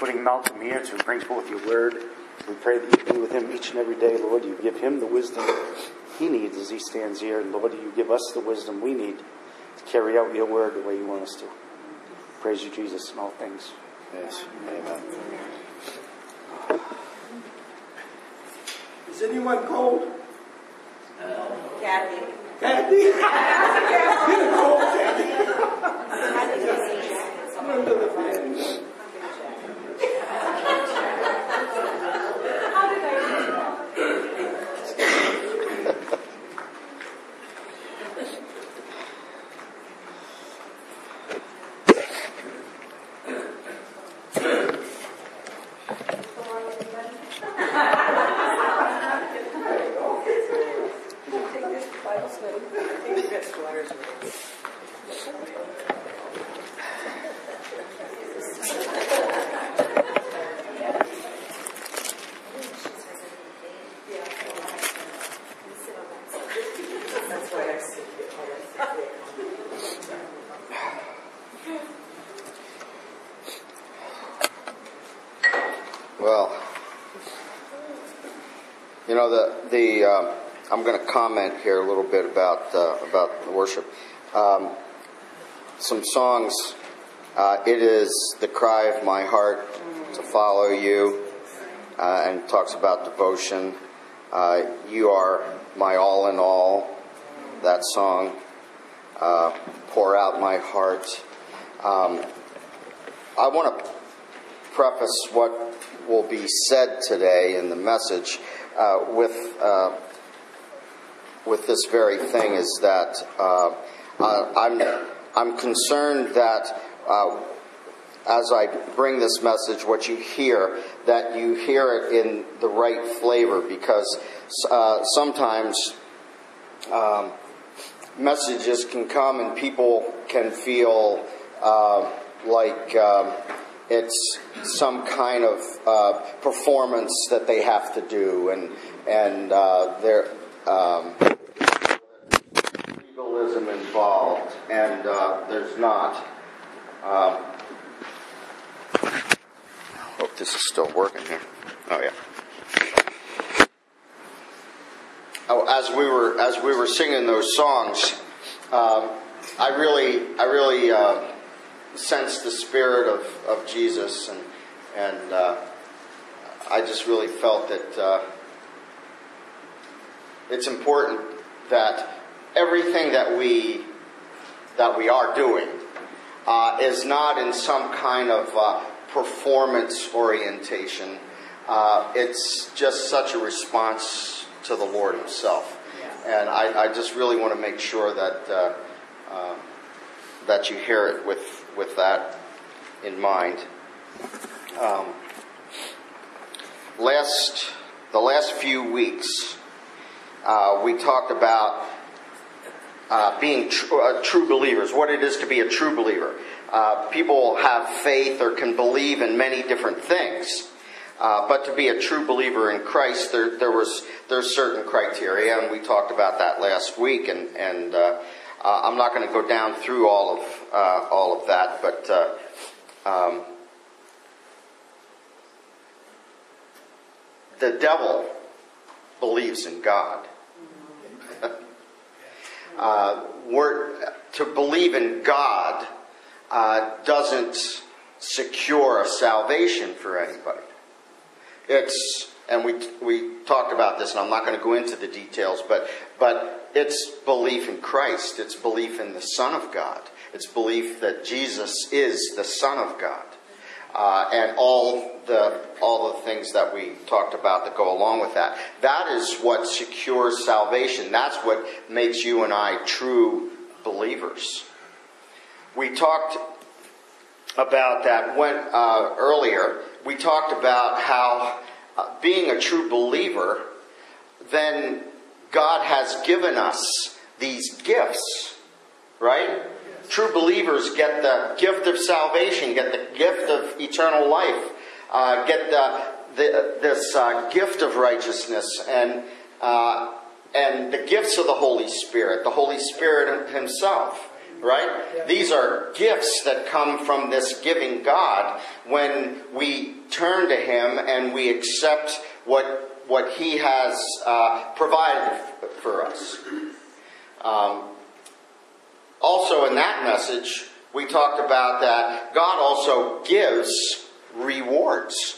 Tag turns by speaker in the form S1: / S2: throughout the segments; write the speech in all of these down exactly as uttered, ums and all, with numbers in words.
S1: putting Malcolm here to bring forth your word. We pray that you be with him each and every day, Lord. You give him the wisdom he needs as he stands here. And Lord, you give us the wisdom we need to carry out your word the way you want us to. Praise you, Jesus, in all things.
S2: Yes. Amen.
S3: Is anyone cold?
S4: Uh, Kathy.
S3: Kathy? You're cold, Kathy. I'm under the fan.
S2: Well, you know, the the uh, I'm going to comment here a little bit about uh, about the worship. Um, some songs. Uh, it is the cry of my heart to follow you, uh, and talks about devotion. Uh, you are my all in all. That song. Uh, pour out my heart. Um, I want to preface what will be said today in the message uh, with uh, with this very thing is that uh, uh, I'm I'm concerned that uh, as I bring this message, what you hear, that you hear it in the right flavor, because uh, sometimes um, messages can come and people can feel uh, like um, it's some kind of uh, performance that they have to do, and and uh, their um, legalism involved, and uh, there's not. Um, hope this is still working here. Oh yeah. Oh, as we were as we were singing those songs, um, I really I really. Uh, sense the spirit of, of Jesus, and and uh, I just really felt that uh, it's important that everything that we that we are doing uh, is not in some kind of uh, performance orientation. Uh, it's just such a response to the Lord Himself, and I, I just really want to make sure that uh, uh, that you hear it with. with that in mind. Um, last, the last few weeks, uh, we talked about uh, being tr- uh, true believers, what it is to be a true believer. Uh, people have faith or can believe in many different things, uh, but to be a true believer in Christ, there, there was there's certain criteria, and we talked about that last week, and and uh, Uh, I'm not going to go down through all of uh, all of that, but uh, um, the devil believes in God. uh, we're, to believe in God uh, doesn't secure a salvation for anybody. It's and we we talked about this, and I'm not going to go into the details, but but. It's belief in Christ. It's belief in the Son of God. It's belief that Jesus is the Son of God, uh, and all the all the things that we talked about that go along with that. That is what secures salvation. That's what makes you and I true believers. We talked about that when uh, earlier. We talked about how uh, being a true believer, then God has given us these gifts, right? Yes. True believers get the gift of salvation, get the gift of eternal life, uh, get the, the this uh, gift of righteousness, and uh, and the gifts of the Holy Spirit, the Holy Spirit Himself. right? These are gifts that come from this giving God when we turn to Him and we accept what, what He has uh, provided for us. Um, also in that message, we talked about that God also gives rewards.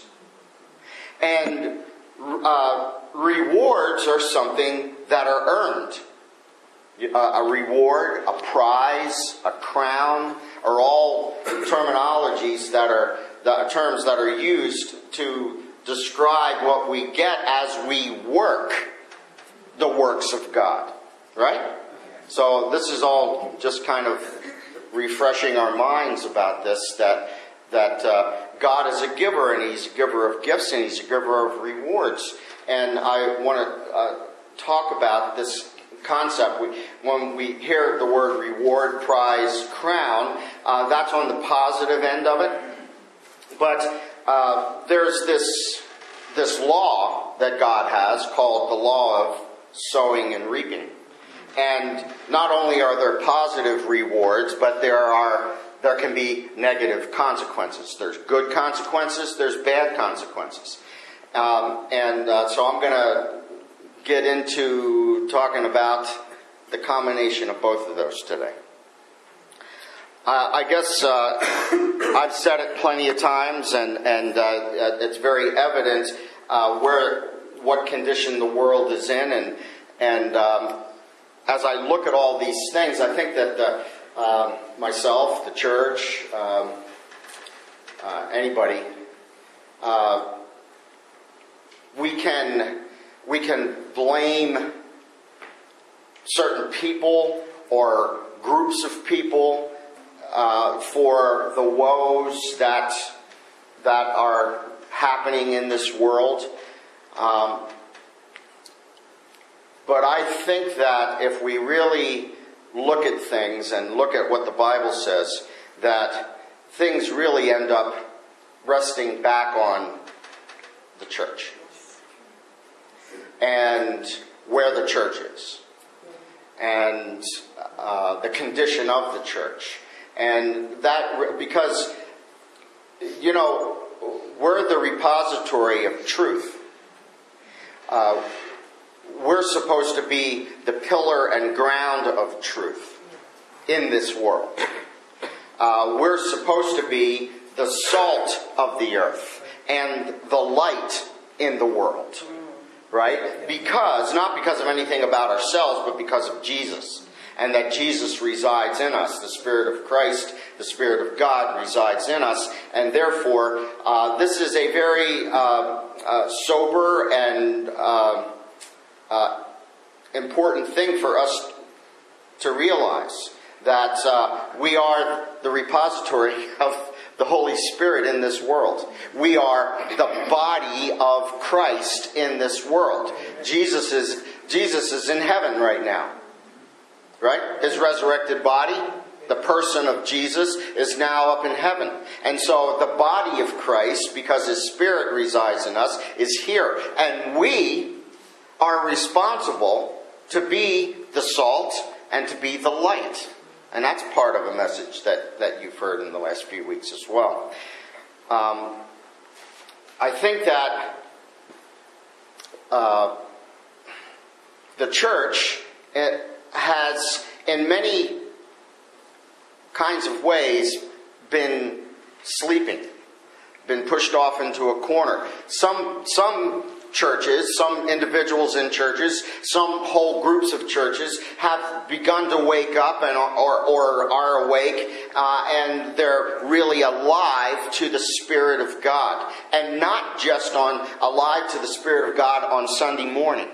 S2: And uh, rewards are something that are earned. Uh, a reward, a prize, a crown are all terminologies that are the terms that are used to describe what we get as we work the works of God. Right? So this is all just kind of refreshing our minds about this, that that uh, God is a giver, and He's a giver of gifts, and He's a giver of rewards. And I want to uh, talk about this concept. We, when we hear the word reward, prize, crown, uh, that's on the positive end of it. But uh, there's this this law that God has called the law of sowing and reaping. And not only are there positive rewards, but there are there can be negative consequences. There's good consequences, there's bad consequences. Um, and uh, so I'm going to get into talking about the combination of both of those today. Uh, I guess uh, I've said it plenty of times, and, and uh, it's very evident uh, where what condition the world is in. And, and um, as I look at all these things, I think that the Um, myself, the church, um, uh, anybody, uh, we can we can blame certain people or groups of people uh, for the woes that that are happening in this world. Um, but I think that if we really look at things and look at what the Bible says, that things really end up resting back on the church and where the church is and uh, the condition of the church. And that, because, you know, we're the repository of truth. Uh, We're supposed to be the pillar and ground of truth in this world. Uh, we're supposed to be the salt of the earth and the light in the world. Right? Because, not because of anything about ourselves, but because of Jesus. And that Jesus resides in us. The Spirit of Christ, the Spirit of God resides in us. And therefore, uh, this is a very uh, uh, sober and Uh, Uh, important thing for us to realize, that uh, we are the repository of the Holy Spirit in this world. We are the body of Christ in this world. Jesus is Jesus is in heaven right now, right? His resurrected body, the person of Jesus, is now up in heaven. And so the body of Christ, because His Spirit resides in us, is here. And we are responsible to be the salt and to be the light. And that's part of a message that, that you've heard in the last few weeks as well. Um, I think that uh, the church it has, in many kinds of ways, been sleeping, been pushed off into a corner. Some some churches, some individuals in churches, some whole groups of churches have begun to wake up and or, or are awake, uh, and they're really alive to the Spirit of God, and not just on alive to the Spirit of God on Sunday morning.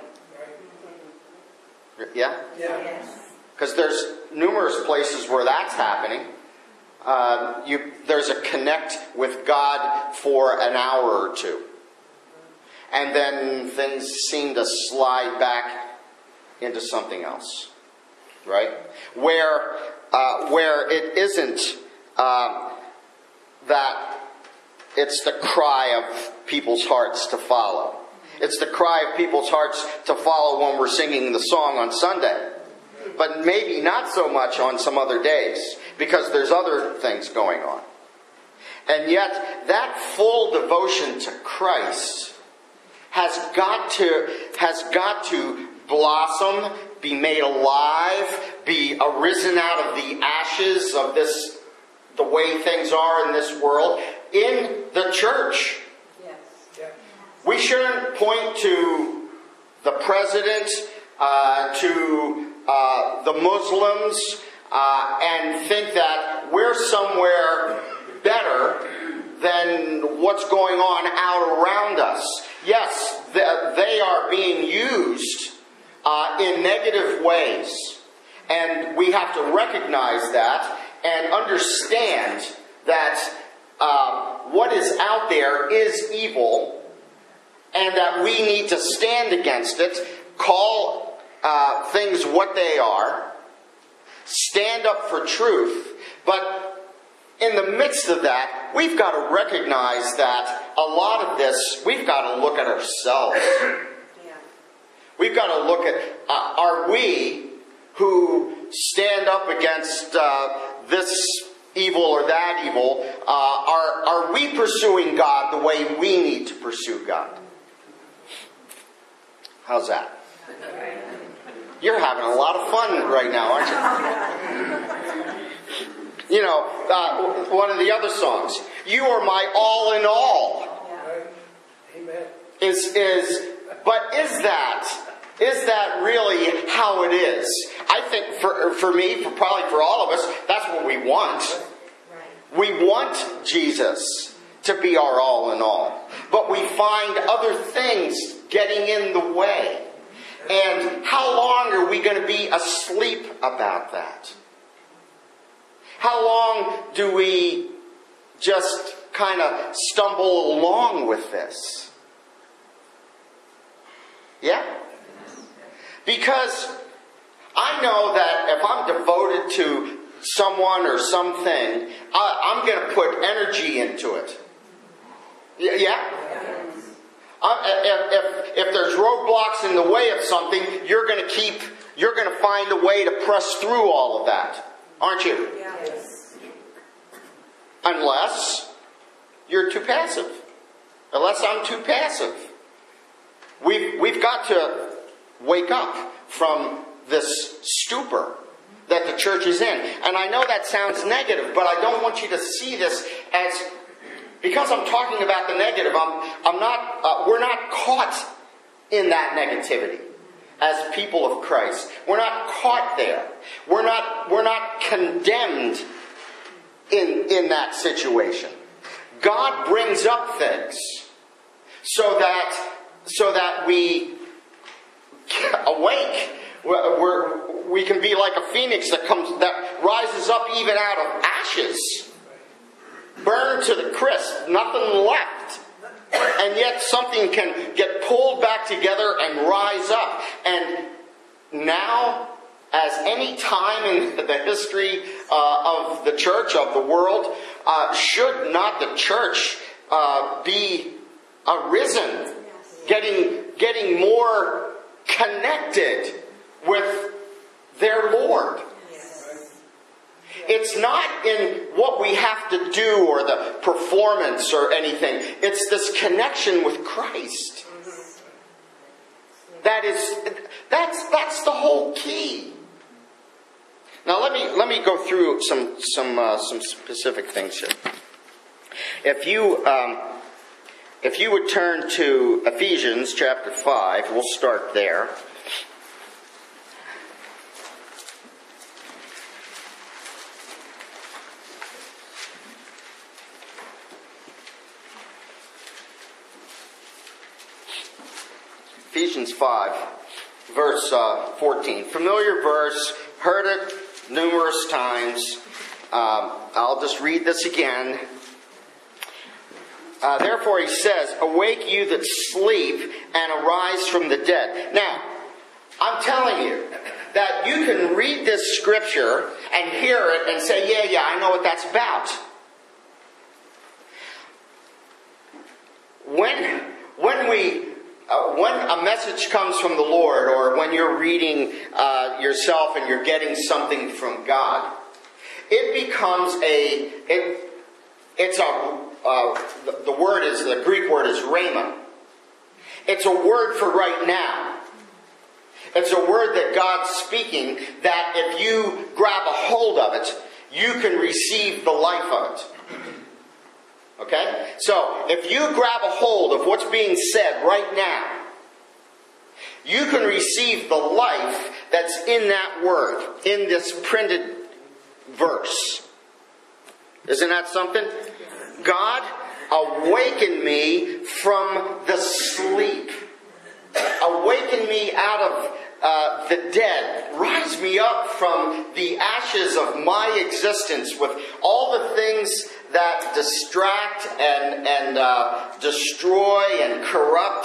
S2: Yeah, yeah. Because there's numerous places where that's happening. Uh, you, there's a connect with God for an hour or two. And then things seem to slide back into something else, right? Where uh, where it isn't uh, that it's the cry of people's hearts to follow. It's the cry of people's hearts to follow when we're singing the song on Sunday. but maybe not so much on some other days because there's other things going on. And yet, that full devotion to Christ has got to, has got to blossom, be made alive, be arisen out of the ashes of this, the way things are in this world, in the church.
S4: Yes.
S2: We shouldn't point to the president, uh, to uh, the Muslims, uh, and think that we're somewhere better than what's going on out around us. Yes, they are being used uh, in negative ways. And we have to recognize that and understand that uh, what is out there is evil and that we need to stand against it, call uh, things what they are, stand up for truth. But in the midst of that, we've got to recognize that a lot of this, we've got to look at ourselves.
S4: Yeah.
S2: We've got to look at, uh, are we who stand up against uh, this evil or that evil, uh, are, are we pursuing God the way we need to pursue God? How's that? You're having a lot of fun right now, aren't you? You know, uh, one of the other songs, "You Are My All in All,"
S3: Amen.
S2: is is, but is that is that really how it is? I think for for me, for probably for all of us, that's what we want. We want Jesus to be our all in all, but we find other things getting in the way. And how long are we going to be asleep about that? How long do we just kind of stumble along with this? Yeah? Because I know that if I'm devoted to someone or something, I, I'm going to put energy into it. Yeah? Uh, if, if, if there's roadblocks in the way of something, you're going to keep, you're going to find a way to press through all of that. Aren't you?
S4: Yes.
S2: Unless you're too passive. Unless I'm too passive. We've, we've got to wake up from this stupor that the church is in. And I know that sounds negative, but I don't want you to see this as, because I'm talking about the negative, I'm, I'm not, uh, we're not caught in that negativity. As people of Christ, we're not caught there. We're not, we're not condemned in, in that situation. God brings up things so that, so that we awake. We're, we're, we can be like a phoenix that comes, that rises up even out of ashes, burned to the crisp, nothing left. And yet something can get pulled back together and rise up. And now, as any time in the history uh, of the church, of the world, uh, should not the church uh, be arisen, getting, getting more connected with their Lord? It's not in what we have to do or the performance or anything. It's this connection with Christ. That is, that's that's the whole key. Now let me let me go through some some uh, some specific things here. If you um, if you would turn to Ephesians chapter five, we'll start there. Ephesians five, verse uh, fourteen. Familiar verse, heard it numerous times. Um, I'll just read this again. Uh, Therefore he says, "Awake you that sleep, and arise from the dead." Now, I'm telling you that you can read this scripture and hear it and say, yeah, yeah, I know what that's about. When, when we uh, when a message comes from the Lord, or when you're reading uh, yourself and you're getting something from God, it becomes a, it, it's a, uh, the, the word is, the Greek word is rhema. It's a word for right now. It's a word that God's speaking, that if you grab a hold of it, you can receive the life of it. Okay? So, if you grab a hold of what's being said right now, you can receive the life that's in that word, in this printed verse. Isn't that something? God, awaken me from the sleep. Awaken me out of uh, the dead. Rise me up from the ashes of my existence with all the things that distract and, and uh, destroy and corrupt.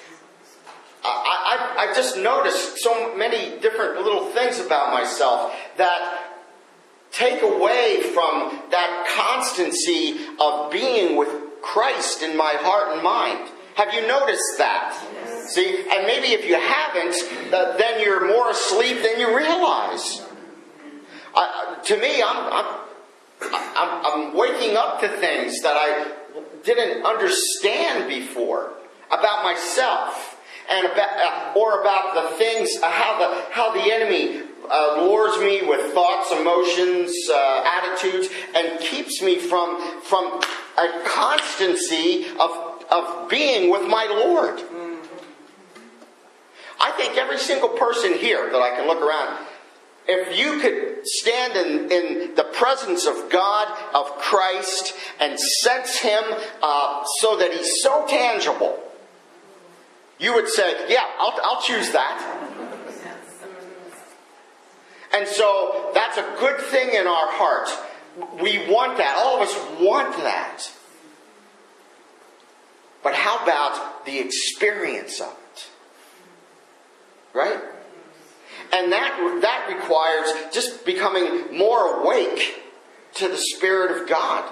S2: I, I, I've just noticed so many different little things about myself that take away from that constancy of being with Christ in my heart and mind. Have you noticed that? Yes. See, and maybe if you haven't, uh, then you're more asleep than you realize. Uh, to me, I'm, I'm I'm, I'm waking up to things that I didn't understand before about myself, and about, uh, or about the things, uh, how the how the enemy uh, lures me with thoughts, emotions, uh, attitudes, and keeps me from from a constancy of of being with my Lord. I think every single person here that I can look around, if you could stand in, in the presence of God, of Christ, and sense Him uh, so that He's so tangible, you would say, yeah, I'll, I'll choose that. And so that's a good thing in our heart. We want that. All of us want that. But how about the experience of it? Right? And that that requires just becoming more awake to the Spirit of God.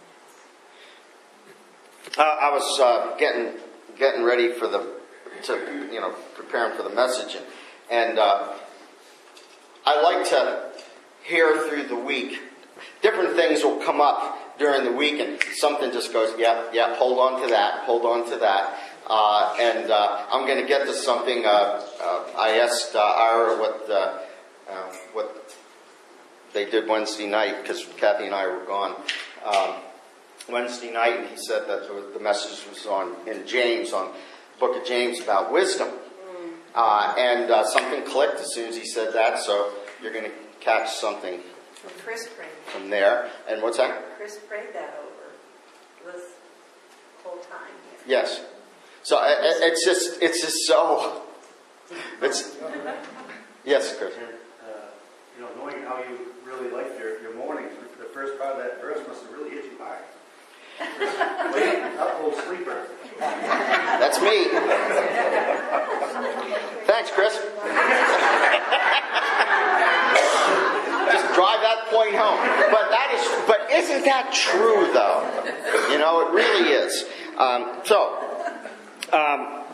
S2: Uh, I was uh, getting getting ready for the to you know preparing for the message, and, and uh, I like to hear through the week. Different things will come up during the week, and something just goes, yeah, yeah, hold on to that, hold on to that. Uh, and uh, I'm going to get to something. Uh, uh, I asked uh, Ira what uh, uh, what they did Wednesday night, because Kathy and I were gone um, Wednesday night, and he said that the message was on in James, on the book of James about wisdom. Uh, and uh, something clicked as soon as he said that, so you're going to catch something
S4: Chris prayed.
S2: from there. And what's that?
S4: Chris prayed that over this whole time.
S2: Yes. So it, it's just, it's just so, it's, yes, Chris.
S1: And, uh, you know, knowing how you really liked your, your mornings, the first part of that verse must have really hit you hard. Wait, up, old sleeper.
S2: That's me. Thanks, Chris. Just drive that point home. But that is, but isn't that true, though? You know, it really is. Um, so, um,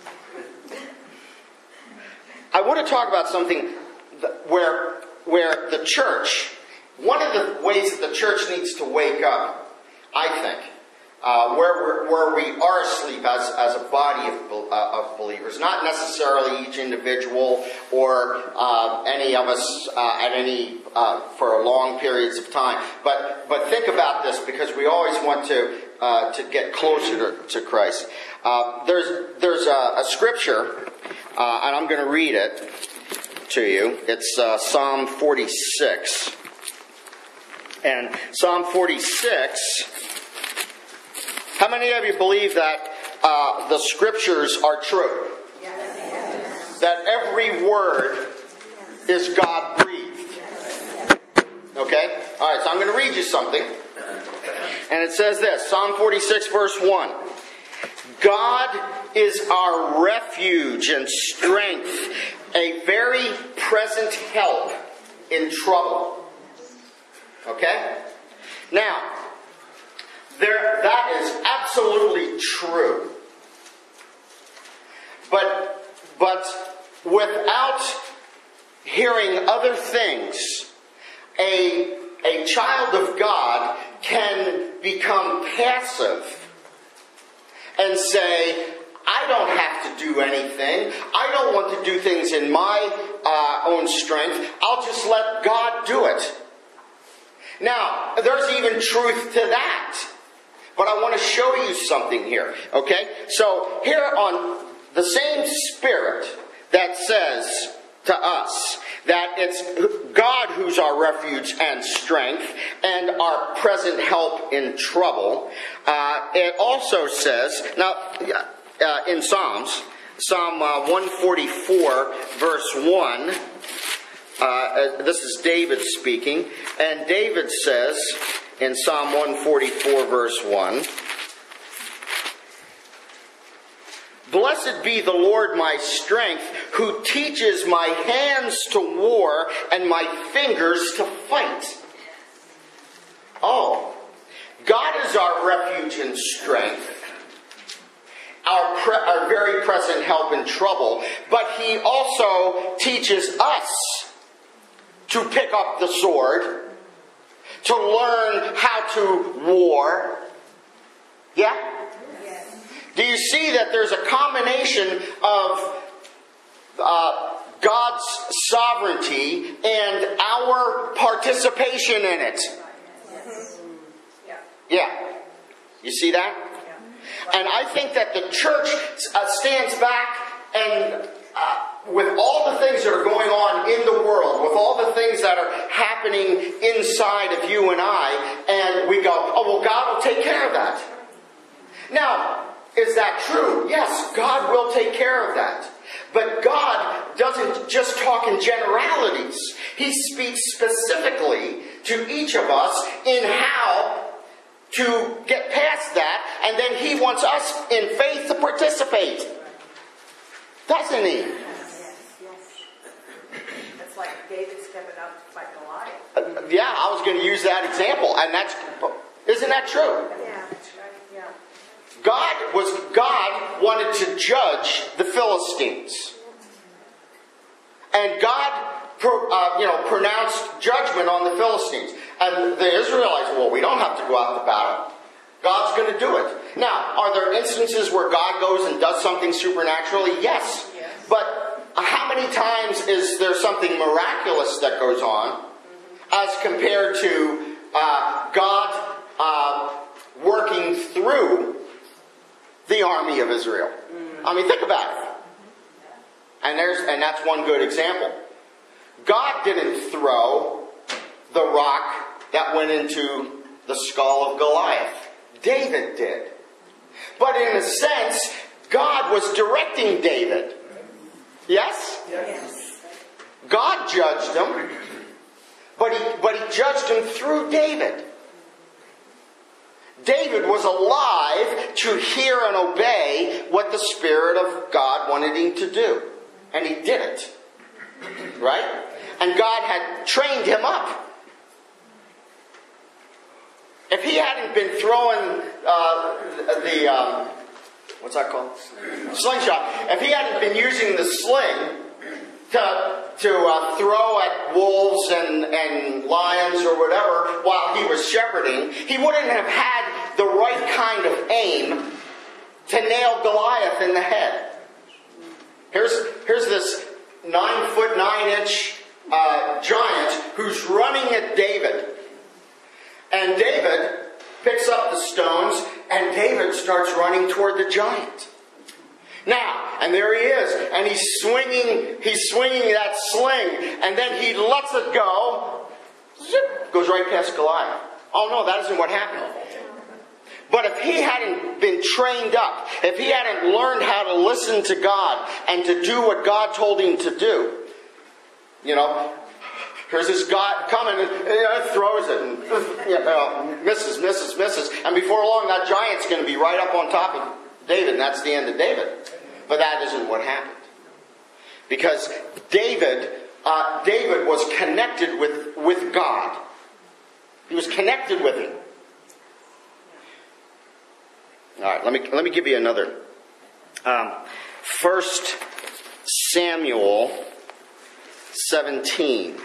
S2: I want to talk about something that, where where the church, one of the ways that the church needs to wake up, I think, uh, where we're, where we are asleep as as a body of uh, of believers, not necessarily each individual or uh, any of us uh, at any uh, for long periods of time, but but think about this, because we always want to uh, to get closer to, to Christ. Uh, there's there's a, a scripture, uh, and I'm going to read it to you. It's uh, Psalm forty-six. And Psalm forty-six, how many of you believe that uh, the scriptures are true? Yes. That every word is God-breathed? Okay? Alright, so I'm going to read you something. And it says this, Psalm forty-six verse one. God is our refuge and strength, a very present help in trouble. Okay? Now, there, that is absolutely true. without hearing other things, a, a child of God can become passive and say, I don't have to do anything. I don't want to do things in my uh, own strength. I'll just let God do it. Now, there's even truth to that. But I want to show you something here. Okay? So, here on the same Spirit that says to us that it's God who's our refuge and strength and our present help in trouble, uh, it also says, now, uh, in Psalms, Psalm uh, one forty-four, verse one, uh, this is David speaking, and David says in Psalm one forty-four, verse one, Blessed be the Lord my strength, who teaches my hands to war and my fingers to fight. Oh, God is our refuge and strength, our, pre- our very present help in trouble, but He also teaches us to pick up the sword, to learn how to war. Yeah? Do you see that there's a combination of uh, God's sovereignty and our participation in it? Yeah. You see that? And I think that the church uh, stands back and uh, with all the things that are going on in the world, with all the things that are happening inside of you and I, and we go, oh, well, God will take care of that. Now, is that true? Yes, God will take care of that. But God doesn't just talk in generalities. He speaks specifically to each of us in how to get past that, and then He wants us in faith to participate. Doesn't He?
S4: Yes, yes. It's like David stepping up to fight Goliath.
S2: Uh, yeah, I was going to use that example, and that's, isn't that true?
S4: Yeah, that's right. Yeah.
S2: God was God wanted to judge the Philistines, and God, uh, you know, pronounced judgment on the Philistines. And the Israelites, well, we don't have to go out to battle. God's going to do it. Now, are there instances where God goes and does something supernaturally? Yes.
S4: Yes.
S2: But how many times is there something miraculous that goes on as compared to uh, God uh, working through the army of Israel? I mean, think about it. And there's and that's one good example. God didn't throw the rock that went into the skull of Goliath. David did. But in a sense, God was directing David. Yes?
S4: Yes.
S2: God judged him, but he, but he judged him through David. David was alive to hear and obey what the Spirit of God wanted him to do. And he did it. Right? And God had trained him up. If he hadn't been throwing uh, the, um, what's that called? Slingshot. If he hadn't been using the sling to, to uh, throw at wolves and, and lions or whatever while he was shepherding, he wouldn't have had the right kind of aim to nail Goliath in the head. Here's, here's this nine foot nine inch uh, giant who's running at David. And David picks up the stones, and David starts running toward the giant. Now, and there he is, and he's swinging, he's swinging that sling, and then he lets it go, zip, goes right past Goliath. Oh no, that isn't what happened. But if he hadn't been trained up, if he hadn't learned how to listen to God and to do what God told him to do, you know, here's this guy coming and you know, throws it and you know, misses, misses, misses. And before long, that giant's going to be right up on top of David. And that's the end of David. But that isn't what happened. Because David, uh, David was connected with, with God. He was connected with Him. All right, let me, let me give you another. Um, First Samuel seventeen.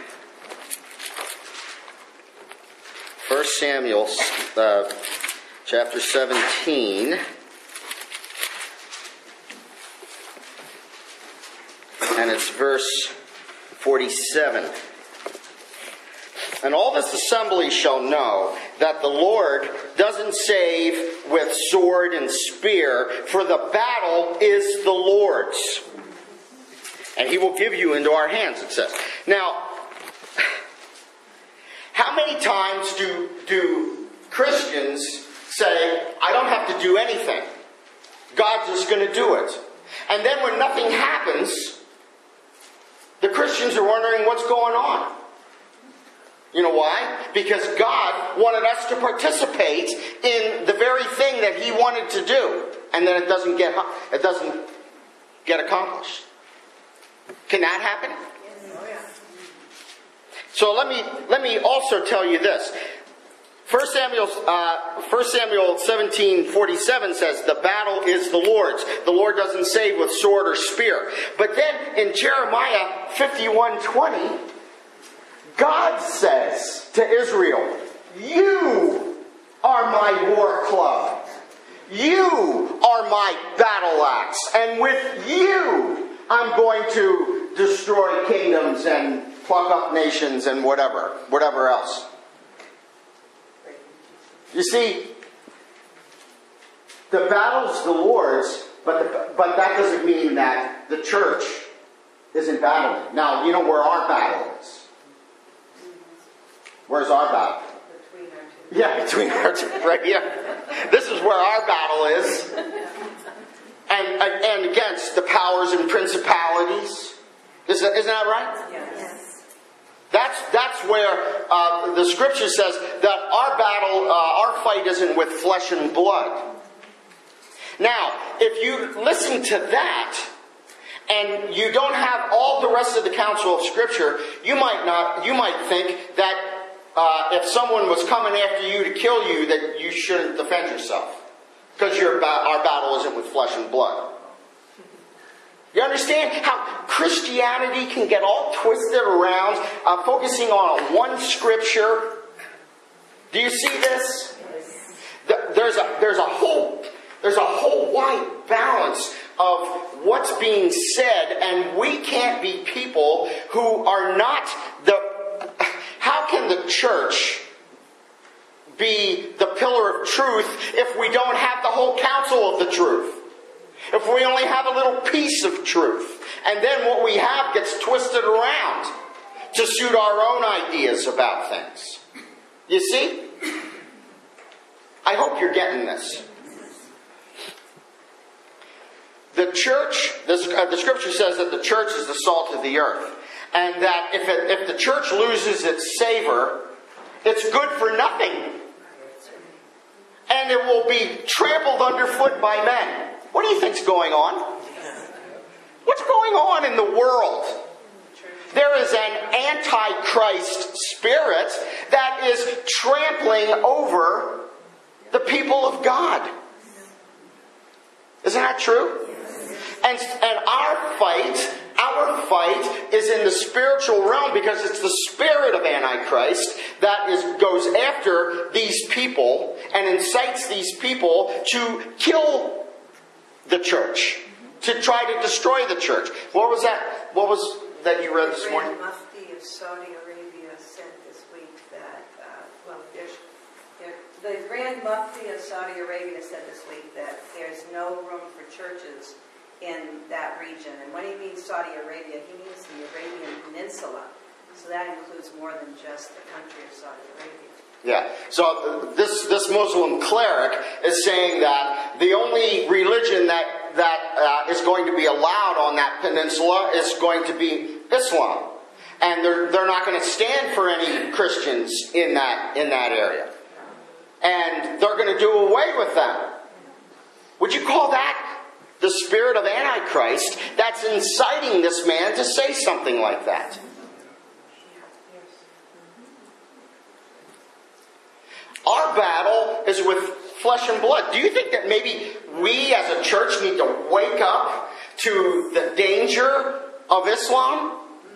S2: First Samuel uh, chapter seventeen. And it's verse forty-seven. And all this assembly shall know that the Lord doesn't save with sword and spear, for the battle is the Lord's. And he will give you into our hands, it says. Now, how many times do, do Christians say, I don't have to do anything. God's just going to do it. And then when nothing happens, the Christians are wondering what's going on. You know why? Because God wanted us to participate in the very thing that He wanted to do, and then it doesn't get it doesn't get accomplished. Can that happen?
S4: Oh, yeah.
S2: So let me let me also tell you this. First Samuel, uh, First Samuel seventeen forty-seven says, the battle is the Lord's. The Lord doesn't save with sword or spear. But then in Jeremiah fifty-one twenty, God says to Israel, you are my war club. You are my battle axe. And with you, I'm going to destroy kingdoms and pluck up nations and whatever, whatever else. You see, the battle's the Lord's, but the, but that doesn't mean that the church isn't battling. Now, you know where our battle is. Where's our battle?
S4: Between our two.
S2: Yeah, between our two, right here. This is where our battle is. And, and against the powers and principalities. Is that, isn't that right?
S4: Yes.
S2: That's that's where uh, the scripture says that our battle, uh, our fight isn't with flesh and blood. Now, if you listen to that, and you don't have all the rest of the counsel of Scripture, you might not. You might think that uh, if someone was coming after you to kill you, that you shouldn't defend yourself because your ba- our battle isn't with flesh and blood. You understand how Christianity can get all twisted around, uh, focusing on one scripture? Do you see this? There's a there's a whole there's a whole wide balance of what's being said, and we can't be people who are not the. How can the church be the pillar of truth if we don't have the whole counsel of the truth? If we only have a little piece of truth, and then what we have gets twisted around to suit our own ideas about things. You see? I hope you're getting this. The church, the, uh, the scripture says that the church is the salt of the earth. And that if, it, if the church loses its savor, it's good for nothing. And it will be trampled underfoot by men. What do you think's going on? What's going on in the world? There is an antichrist spirit that is trampling over the people of God. Isn't that true? And, and our fight, our fight is in the spiritual realm because it's the spirit of Antichrist that is goes after these people and incites these people to kill the church, to try to destroy the church. What was that? What was that you read this morning?
S4: The Grand Mufti of Saudi Arabia said this week that, uh, well, there's, there, the Grand Mufti of Saudi Arabia said this week that there's no room for churches in that region. And when he means Saudi Arabia, he means the Arabian Peninsula. So that includes more than just the country of Saudi Arabia. Yeah.
S2: So this this Muslim cleric is saying that the only religion that that uh, is going to be allowed on that peninsula is going to be Islam, and they're they're not going to stand for any Christians in that in that area, and they're going to do away with them. Would you call that the spirit of Antichrist that's inciting this man to say something like that? Our battle is with flesh and blood. Do you think that maybe we as a church need to wake up to the danger of Islam?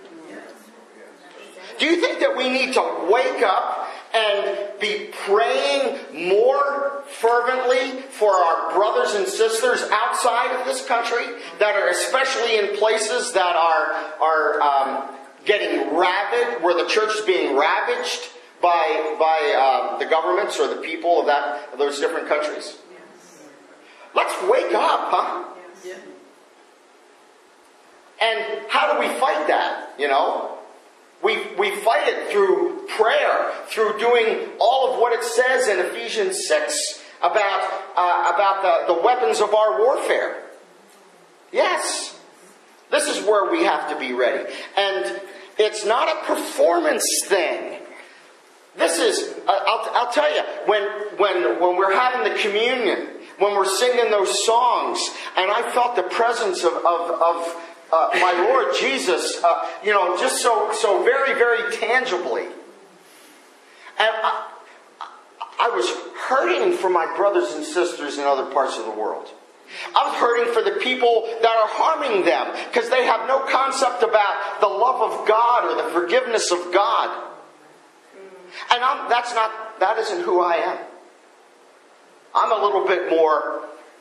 S2: Do you think that we need to wake up and be praying more fervently for our brothers and sisters outside of this country that are especially in places that are, are um, getting ravaged, where the church is being ravaged by, by uh, the governments or the people of, that, of those different countries? Let's wake up, huh? And how do we fight that, you know? We, we fight it through prayer, through doing all of what it says in Ephesians six about, uh, about the, the weapons of our warfare. Yes. This is where we have to be ready. And it's not a performance thing. This is, uh, I'll, I'll tell you, when, when, when we're having the communion, when we're singing those songs, and I felt the presence of, of, of Uh, my Lord Jesus, uh, you know, just so so very, very tangibly. And I, I was hurting for my brothers and sisters in other parts of the world. I was hurting for the people that are harming them because they have no concept about the love of God or the forgiveness of God. And I'm, that's not, that isn't who I am. I'm a little bit more,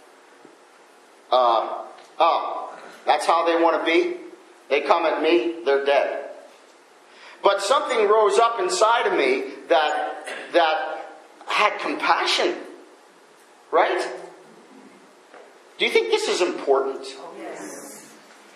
S2: uh, oh, that's how they want to be. They come at me, they're dead. But something rose up inside of me that that had compassion. Right? Do you think this is important?
S4: Yes.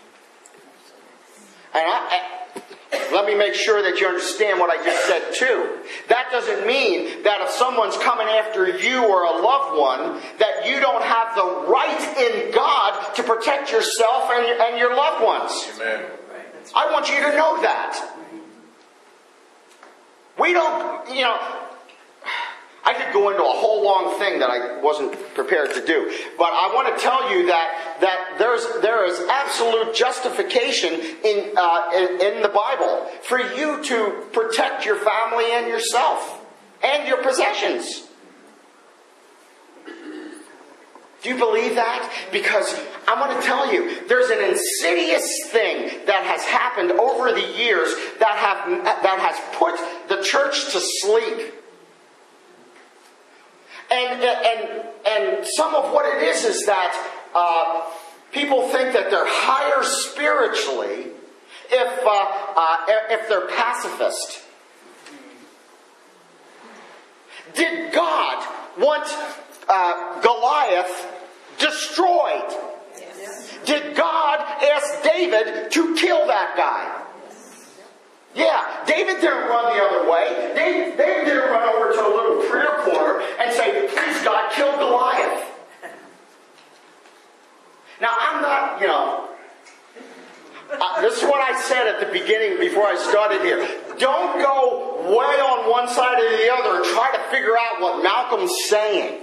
S2: And I, I, let me make sure that you understand what I just said too. That doesn't mean that if someone's coming after you or a loved one, that you don't have the right in God to protect yourself and, and your loved ones.
S5: Amen.
S2: I want you to know that. We don't, you know, I could go into a whole long thing that I wasn't prepared to do. But I want to tell you that, that there's, there is absolute justification in, uh, in, in the Bible for you to protect your family and yourself and your possessions. Do you believe that? Because I want to tell you, there's an insidious thing that has happened over the years that have that has put the church to sleep. And and and some of what it is is that uh, people think that they're higher spiritually if uh, uh, if they're pacifist. Did God want uh, Goliath destroyed? Yes. Did God ask David to kill that guy? Yeah, David didn't run the other way. David, David didn't run over to a little prayer corner and say, please God, kill Goliath. Now, I'm not, you know, uh, this is what I said at the beginning before I started here. Don't go way on one side or the other and try to figure out what Malcolm's saying.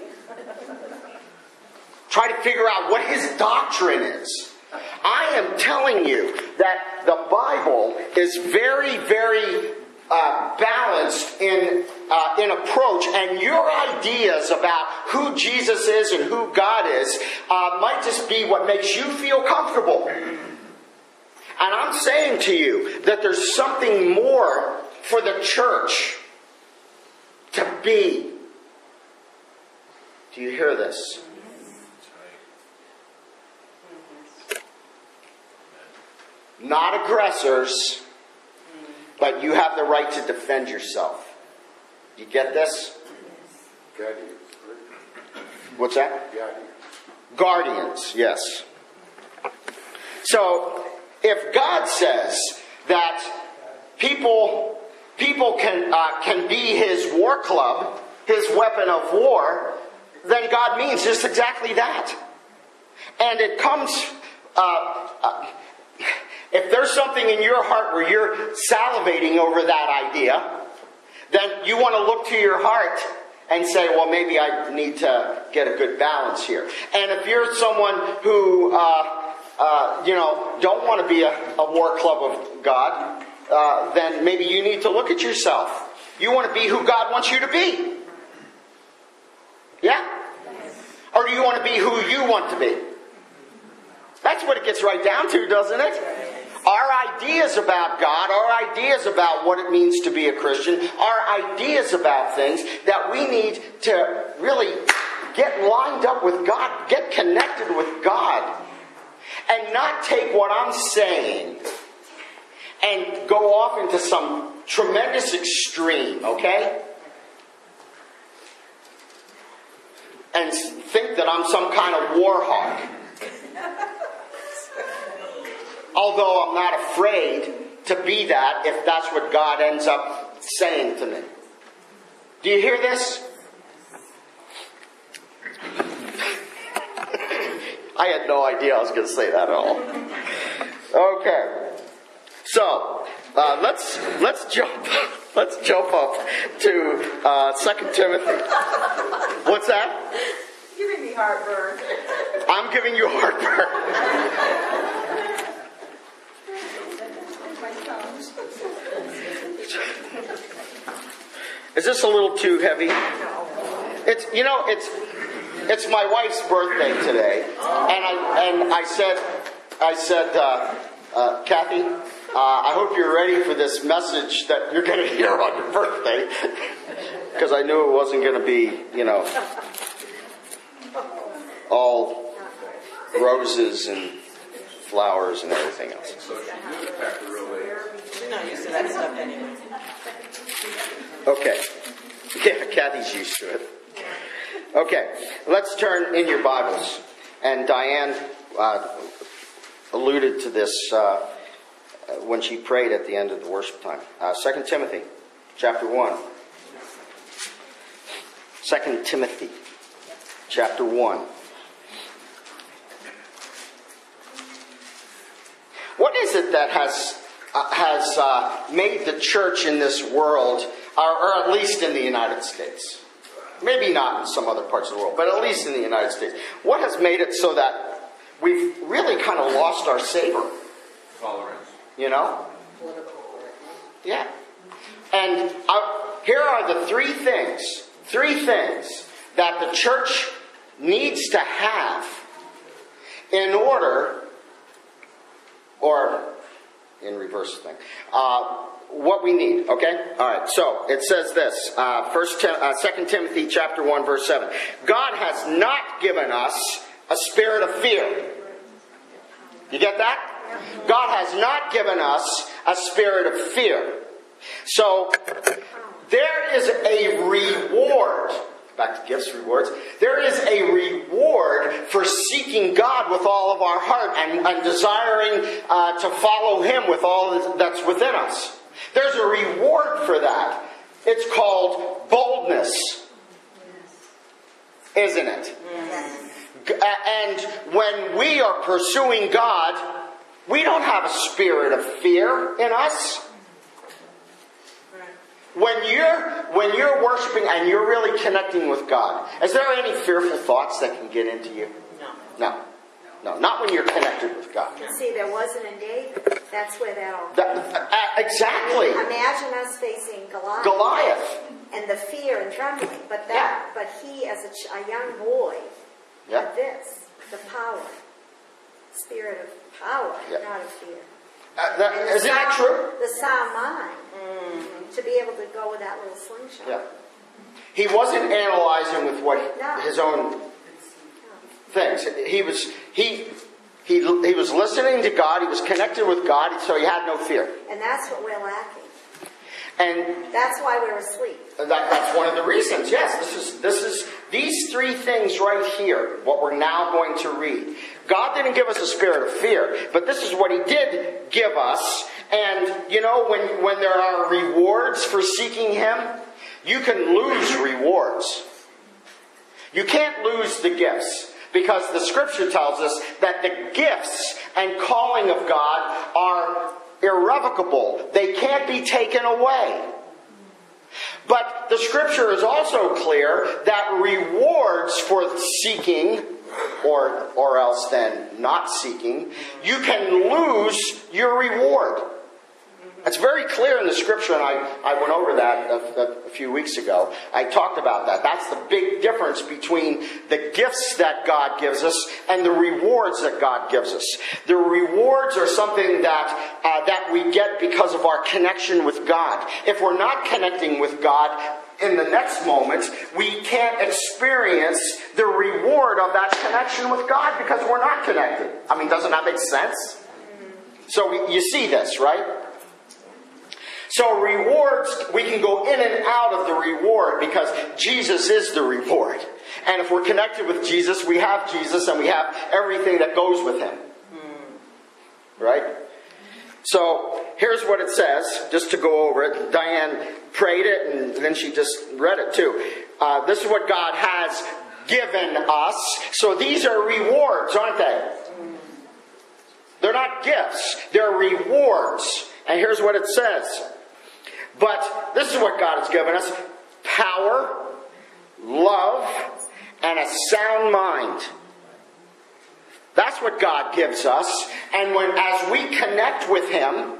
S2: Try to figure out what his doctrine is. I am telling you that the Bible is very, very uh, balanced in uh, in approach, and your ideas about who Jesus is and who God is uh, might just be what makes you feel comfortable. And I'm saying to you that there's something more for the church to be. Do you hear this? Not aggressors, but you have the right to defend yourself. Do you get this?
S5: Guardians.
S2: What's that?
S5: Guardians.
S2: Guardians, yes. So, if God says that people people can uh, can be His war club, His weapon of war, then God means just exactly that. And it comes... Uh, uh, If there's something in your heart where you're salivating over that idea, then you want to look to your heart and say, well, maybe I need to get a good balance here. And if you're someone who, uh, uh, you know, don't want to be a, a war club of God, uh, then maybe you need to look at yourself. You want to be who God wants you to be. Yeah? Or do you want to be who you want to be? That's what it gets right down to, doesn't it? our ideas about God, our ideas about what it means to be a Christian, our ideas about things that we need to really get lined up with God, get connected with God, and not take what I'm saying and go off into some tremendous extreme, okay? And think that I'm some kind of war hawk. Although I'm not afraid to be that if that's what God ends up saying to me. Do you hear this? I had no idea I was going to say that at all. Okay. So, uh, let's let's jump let's jump up to uh, Second Timothy. What's that?
S4: You're giving me heartburn.
S2: I'm giving you heartburn. Is this a little too heavy? It's you know it's it's my wife's birthday today, and I and I said I said uh, uh, Kathy, uh, I hope you're ready for this message that you're going to hear on your birthday, because I knew it wasn't going to be you know all roses and flowers and everything else.
S5: You're not used to that stuff anyway.
S2: Okay. Yeah, Kathy's used to it. Okay, let's turn in your Bibles. And Diane uh, alluded to this uh, when she prayed at the end of the worship time. Uh, Second Timothy, chapter one. Second Timothy, chapter one. What is it that has uh, has uh, made the church in this world, or, or at least in the United States? Maybe not in some other parts of the world, but at least in the United States. What has made it so that we've really kind of lost our savor?
S6: Tolerance.
S2: You know? Yeah. And uh, here are the three things, three things that the church needs to have in order, or in reverse thing, uh, what we need, okay? All right, so it says this, uh, First, Tim- uh, Second Timothy chapter one, verse seven. God has not given us a spirit of fear. You get that? God has not given us a spirit of fear. So, there is a reward. Back to gifts, rewards. There is a reward for seeking God with all of our heart and, and desiring uh, to follow Him with all that's within us. There's a reward for that. It's called boldness. Isn't it? Yes. And when we are pursuing God, we don't have a spirit of fear in us. When you're when you're worshiping and you're really connecting with God, is there any fearful thoughts that can get into you?
S5: No.
S2: No. No, not when you're connected with God.
S7: See, there wasn't in David. That's where that all
S2: That, uh, exactly.
S7: Imagine us facing Goliath.
S2: Goliath.
S7: And the fear and trembling. But that, yeah. But he, as a, ch- a young boy,
S2: yeah.
S7: had this, the power. Spirit of power,
S2: yeah.
S7: not of fear.
S2: Uh, that, isn't
S7: sound,
S2: that true?
S7: The sound mind.
S5: Mm.
S7: To be able to go with that little slingshot.
S2: Yeah. He wasn't analyzing with what
S7: No.
S2: his own things. He was he he he was listening to God. He was connected with God, so he had no fear.
S7: And that's what we're lacking.
S2: And
S7: that's why we're asleep.
S2: That, that's one of the reasons. Yes, this is this is these three things right here. What we're now going to read. God didn't give us a spirit of fear, but this is what He did give us. And you know, when when there are rewards for seeking Him, you can lose rewards. You can't lose the gifts. Because the Scripture tells us that the gifts and calling of God are irrevocable. They can't be taken away. But the Scripture is also clear that rewards for seeking, or, or else then not seeking, you can lose your reward. It's very clear in the scripture, and I, I went over that a, a few weeks ago. I talked about that. That's the big difference between the gifts that God gives us and the rewards that God gives us. The rewards are something that, uh, that we get because of our connection with God. If we're not connecting with God in the next moment, we can't experience the reward of that connection with God because we're not connected. I mean, doesn't that make sense? So we, you see this, right? So rewards, we can go in and out of the reward because Jesus is the reward. And if we're connected with Jesus, we have Jesus and we have everything that goes with Him. Right? So here's what it says, just to go over it. Diane prayed it and then she just read it too. Uh, this is what God has given us. So these are rewards, aren't they? They're not gifts. They're rewards. And here's what it says. But this is what God has given us. Power, love, and a sound mind. That's what God gives us. And when, as we connect with Him,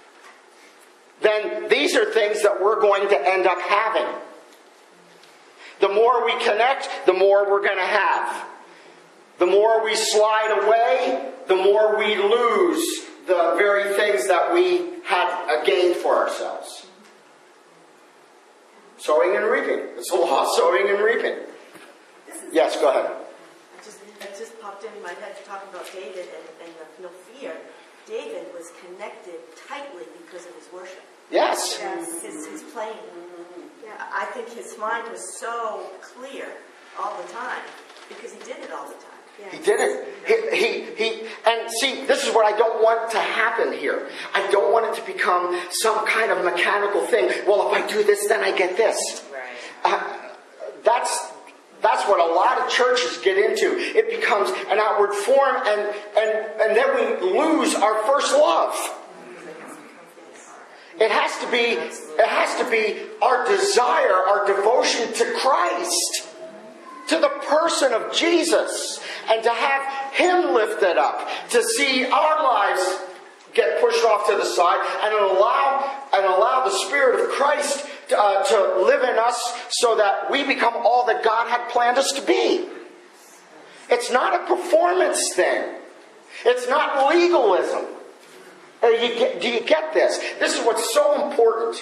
S2: then these are things that we're going to end up having. The more we connect, the more we're going to have. The more we slide away, the more we lose the very things that we had gained for ourselves. Sowing and reaping. It's the law of sowing and reaping. Yes, go ahead.
S5: I just, it just popped into my head talking about David and, and the, no fear. David was connected tightly because of his worship.
S2: Yes.
S5: Yes. His, his playing. Yeah, I think his mind was so clear all the time because he did it all the time.
S2: He did it. He, he, he, and see, this is what I don't want to happen here. I don't want it to become some kind of mechanical thing. Well, if I do this, then I get this.
S5: Right.
S2: Uh, that's that's what a lot of churches get into. It becomes an outward form, and and and then we lose our first love. It has to be. It has to be our desire, our devotion to Christ, to the person of Jesus. And to have Him lifted up, to see our lives get pushed off to the side, and allow and allow the Spirit of Christ to, uh, to live in us, so that we become all that God had planned us to be. It's not a performance thing. It's not legalism. Uh, you get, do you get this? This is what's so important.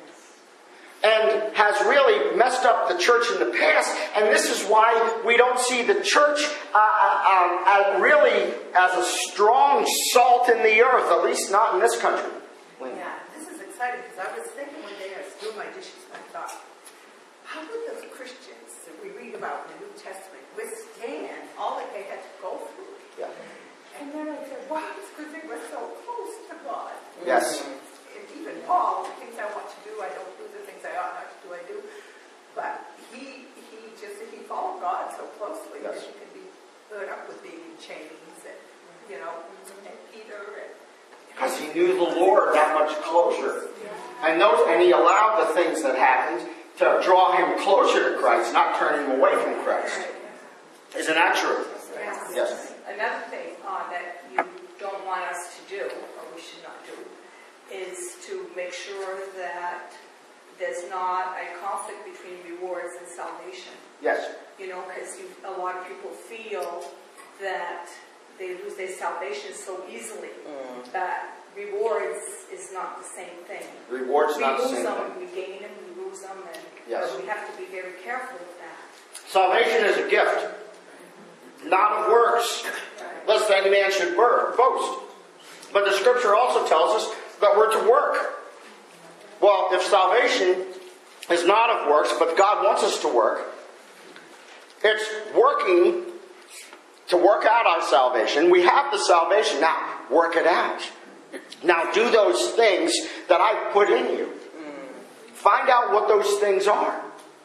S2: And has really messed up the church in the past. And this is why we don't see the church uh, um, uh, really as a strong salt in the earth, at least not in this country.
S6: Yeah, this is exciting because I was thinking one day I was doing my dishes and I thought, how would those Christians that we read about in the New Testament withstand all that they had to go through?
S2: Yeah.
S6: And then I said, wow, it's because they were so close to God.
S2: Yes.
S6: And even Paul, the things I want to do, I don't do. The things I ought not to do, I do. But he he just, he followed God so closely
S2: yes.
S6: that he could be put up with being in chains and, you know, and Peter. and
S2: Because he knew the Lord that much closer. And, those, and he allowed the things that happened to draw him closer to Christ, not turn him away from Christ. Isn't that true?
S4: Yes.
S2: Yes.
S4: Another thing uh, that you don't want us to do, or we should not do, is to make sure that there's not a conflict between rewards and salvation.
S2: Yes.
S4: You know, because a lot of people feel that they lose their salvation so easily. Mm. That rewards is not the same thing.
S2: Rewards
S4: we
S2: not the
S4: lose
S2: same
S4: them,
S2: thing.
S4: we gain them, we lose them, and
S2: yes.
S4: but we have to be very careful with that.
S2: Salvation is a gift, not of works, lest any man should boast. But the Scripture also tells us that we're to work. Well, if salvation is not of works, but God wants us to work, it's working to work out our salvation. We have the salvation. Now, work it out. Now, do those things that I've put in you. Find out what those things are.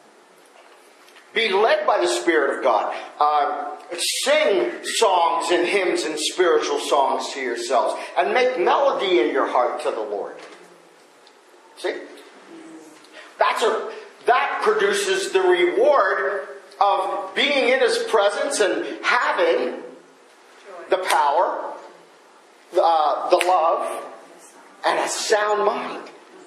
S2: Be led by the Spirit of God. Uh, sing songs and hymns and spiritual songs to yourselves. And make melody in your heart to the Lord. See? That's a, that produces the reward of being in His presence and having the power, uh, the love, and a sound mind.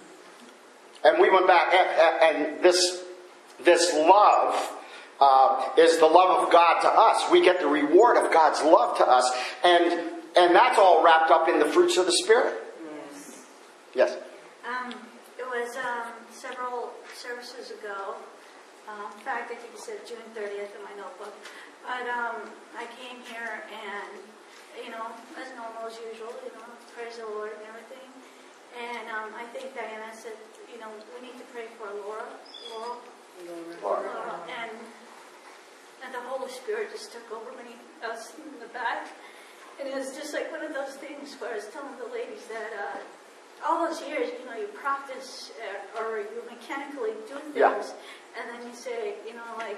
S2: And we went back, and this, this love uh, is the love of God to us. We get the reward of God's love to us. And, and that's all wrapped up in the fruits of the Spirit.
S7: Yes.
S2: Yes?
S7: Um, it was um, several services ago. Um, in fact, I think you said June thirtieth in my notebook. But um, I came here and, you know, as normal as usual, you know, praise the Lord and everything. And um, I think Diana said, you know, we need to pray for Laura. Laura.
S2: Laura.
S7: Laura. And, and the Holy Spirit just took over me, us in the back. And it was just like one of those things where I was telling the ladies that uh, all those years, you know, you practice uh, or you mechanically do things.
S2: Yeah.
S7: And then you say, you know, like,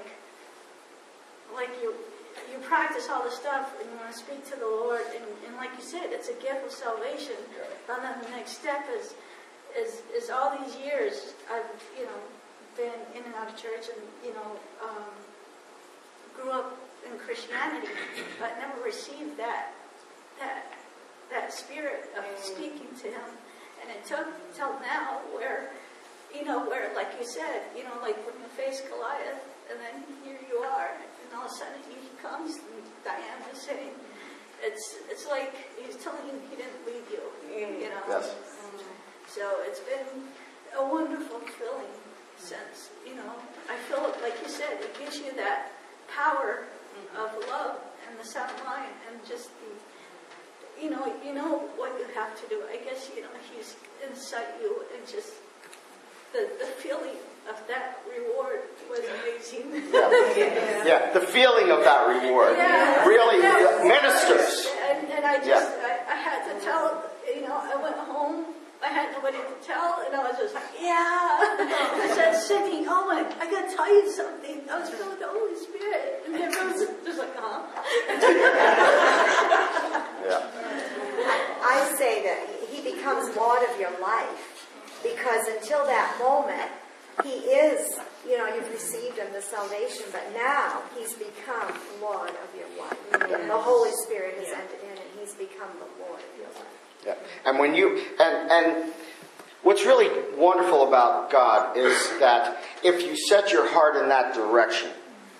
S7: like you you practice all this stuff and you want to speak to the Lord. And, and like you said, it's a gift of salvation. But then the next step is, is, is all these years I've, you know, been in and out of church and, you know, um, grew up in Christianity, but never received that, that, that spirit of speaking to Him. And it took till now where, you know, where, like you said, you know, like when you face Goliath, and then here you are, and all of a sudden he comes, and Diane was saying, it's it's like he's telling you he didn't leave you, you know.
S2: Yes.
S7: So it's been a wonderful feeling since, you know, I feel like you said, it gives you that power of love and the sound mind, and just the, you know, you know what you have to do. I guess, you know, he's inside you, and just the the feeling of that reward was amazing.
S2: Yeah, yeah. The feeling of that reward
S7: yeah.
S2: really
S7: yeah.
S2: ministers.
S7: And, and I just,
S2: Yeah.
S7: I, I had to tell, you know, I went home, I had nobody to tell, and I was just like, yeah. I started singing, oh my, I got to tell you something. I was filled with the Holy Spirit. And everyone was just like, huh?
S2: Yeah.
S8: I say that He becomes Lord of your life, because until that moment, He is, you know, you've received Him, the salvation, but now He's become Lord of your life.
S7: Yes.
S8: The Holy Spirit has entered in, and He's become the Lord of your life.
S2: Yeah. And when you, and, and what's really wonderful about God is that if you set your heart in that direction,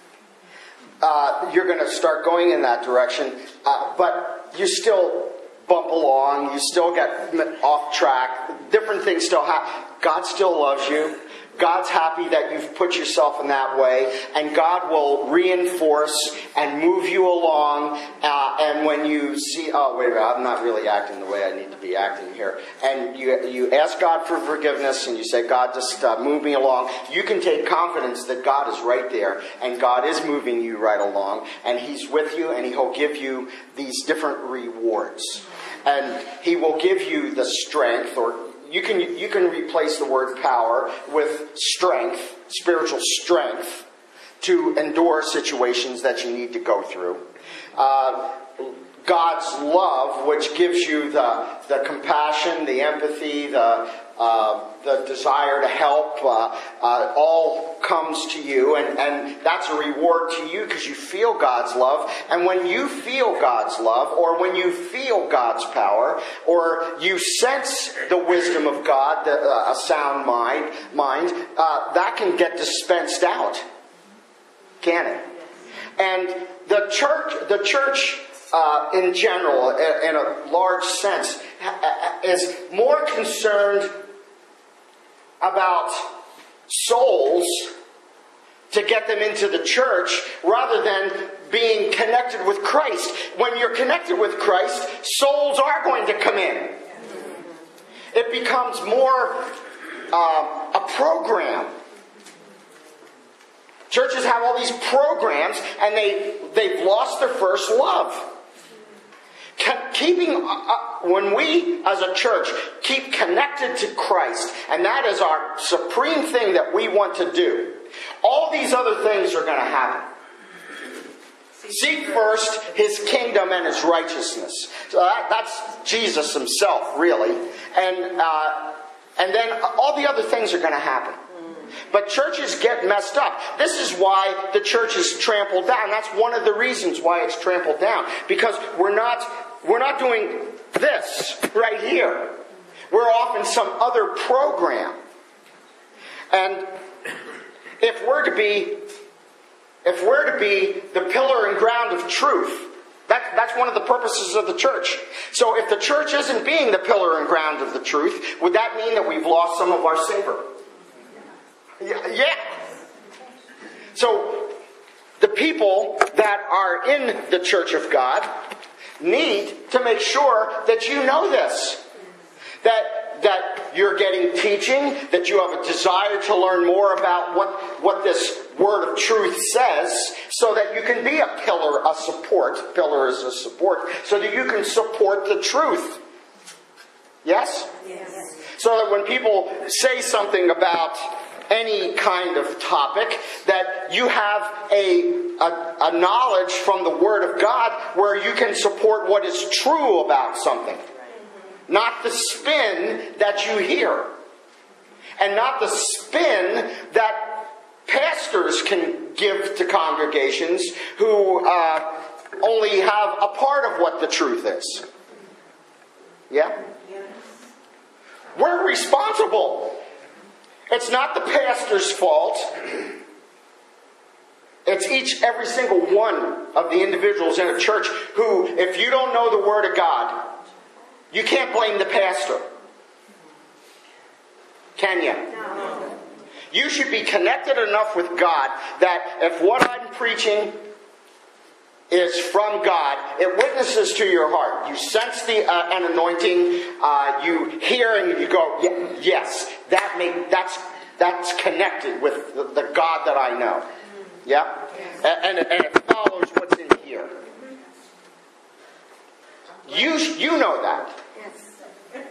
S2: uh, you're going to start going in that direction, uh, but you still bump along, you still get off track, different things still happen. God still loves you. God's happy that you've put yourself in that way, and God will reinforce and move you along. Uh, and when you see, oh, wait a minute, I'm not really acting the way I need to be acting here, and you you ask God for forgiveness, and you say, God, just uh, move me along. You can take confidence that God is right there, and God is moving you right along, and He's with you, and He'll give you these different rewards, and He will give you the strength, or You can you can replace the word power with strength, spiritual strength, to endure situations that you need to go through. Uh, God's love, which gives you the the compassion, the empathy, the uh, the desire to help, uh, uh, all comes to you, and, and that's a reward to you because you feel God's love. And when you feel God's love, or when you feel God's power, or you sense the wisdom of God, the, uh, a sound mind, mind uh, that can get dispensed out, can it? And the church, the church. Uh, in general, in a large sense, is more concerned about souls to get them into the church rather than being connected with Christ. When you're connected with Christ, souls are going to come in. It becomes more uh, a program. Churches have all these programs, and they, they've lost their first love. Keeping, uh, when we as a church keep connected to Christ, and that is our supreme thing that we want to do, all these other things are going to happen. Seek first His kingdom and His righteousness. So that, that's Jesus Himself, really. And, uh, and then all the other things are going to happen. But churches get messed up. This is why the church is trampled down. That's one of the reasons why it's trampled down. Because we're not, we're not doing this right here. We're off in some other program. And if we're to be, if we're to be the pillar and ground of truth, that, that's one of the purposes of the church. So if the church isn't being the pillar and ground of the truth, would that mean that we've lost some of our savor? Yeah. yeah. So the people that are in the church of God need to make sure that you know this. That, that you're getting teaching, that you have a desire to learn more about what, what this word of truth says, so that you can be a pillar, a support. Pillar is a support, so that you can support the truth. Yes?
S6: Yes.
S2: So that when people say something about any kind of topic, that you have a, a, a knowledge from the Word of God where you can support what is true about something. Not the spin that you hear. And not the spin that pastors can give to congregations who uh, only have a part of what the truth is. Yeah? We're responsible. It's not the pastor's fault. It's each, every single one of the individuals in a church who, if you don't know the Word of God, you can't blame the pastor. Can you?
S8: No.
S2: You should be connected enough with God that if what I'm preaching is from God, it witnesses to your heart. You sense the uh, an anointing. Uh, you hear and you go, yeah, yes, that make that's that's connected with the, the God that I know. Yeah, and, and, and it follows what's in here. You you know that.
S8: Yes.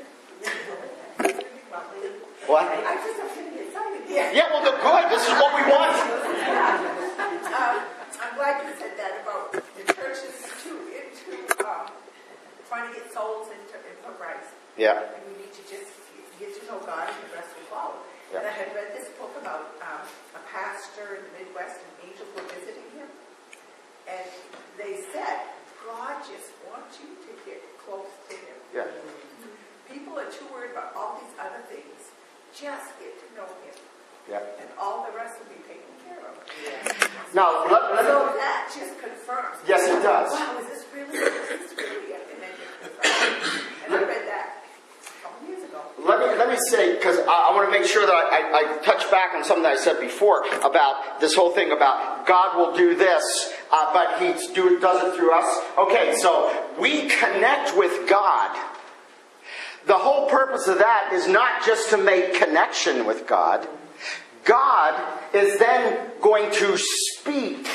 S2: What?
S6: I just have to get excited.
S2: Yeah, well, the good. This is what we want.
S6: Um, I'm glad you said that about the churches too, into um, trying to get souls into, into Christ.
S2: Yeah.
S6: And we need to just get to know God and the rest will follow.
S2: Yeah.
S6: And I had read this book about um, a pastor in the Midwest, and angels were visiting him. And they said, God just wants you to get close to him.
S2: Yeah.
S6: People are too worried about all these other things. Just get to know him.
S2: Yeah.
S6: And all the rest will be taken care of.
S2: Now, let, let
S6: So
S2: me,
S6: that just confirms.
S2: yes, it does.
S6: Wow, is this really, is this really it? And then it confirms. And I read that a couple years ago.
S2: Let me let me say, because I, I want to make sure that I, I, I touch back on something that I said before about this whole thing about God will do this, uh, but He do, does it through us. Okay, so we connect with God. The whole purpose of that is not just to make connection with God. God is then going to speak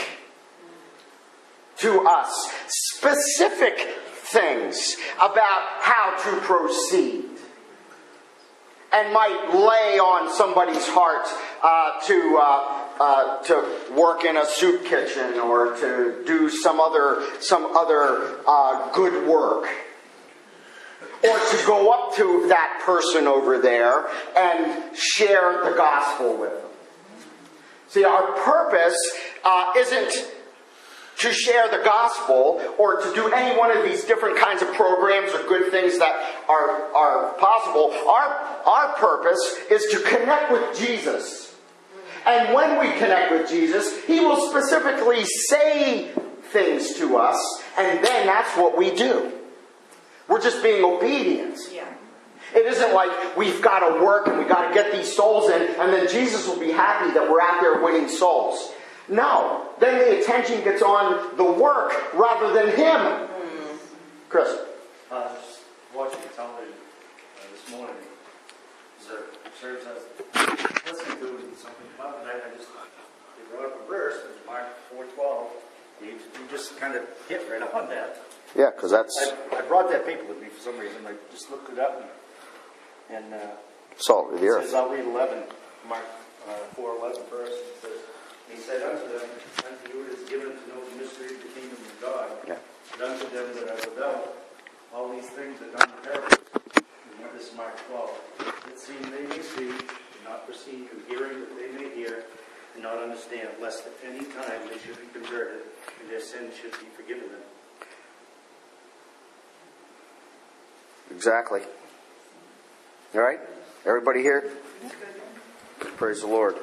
S2: to us specific things about how to proceed. And might lay on somebody's heart uh, to uh, uh, to work in a soup kitchen or to do some other some other uh, good work, or to go up to that person over there and share the gospel with them. See, our purpose uh, isn't to share the gospel or to do any one of these different kinds of programs or good things that are, are possible. Our, our purpose is to connect with Jesus. And when we connect with Jesus, He will specifically say things to us, and then that's what we do. We're just being obedient.
S6: Yeah.
S2: It isn't like we've got to work and we've got to get these souls in, and then Jesus will be happy that we're out there winning souls. No. Then the attention gets on the work rather than Him. Mm. Chris?
S9: I was just watching television uh, this morning. So, serves as listening to it and something about it. I just they brought up a verse, it was Mark four twelve. You, you just kind of hit right on that.
S2: Yeah, because that's
S9: I, I brought that paper with me for some reason. I just looked it up and, and uh,
S2: salt of the
S9: it
S2: earth.
S9: says, I'll read eleven, Mark uh, four eleven first. It says, He said unto them, unto you it is given to know the mystery of the kingdom of God.
S2: Yeah.
S9: But unto them that are without, all these things are done in parables. And this is Mark twelve. That seeing they may see, and not perceive, and hearing that they may hear, and not understand, lest at any time they should be converted, and their sins should be forgiven them.
S2: Exactly. All right? Everybody here? Praise the Lord.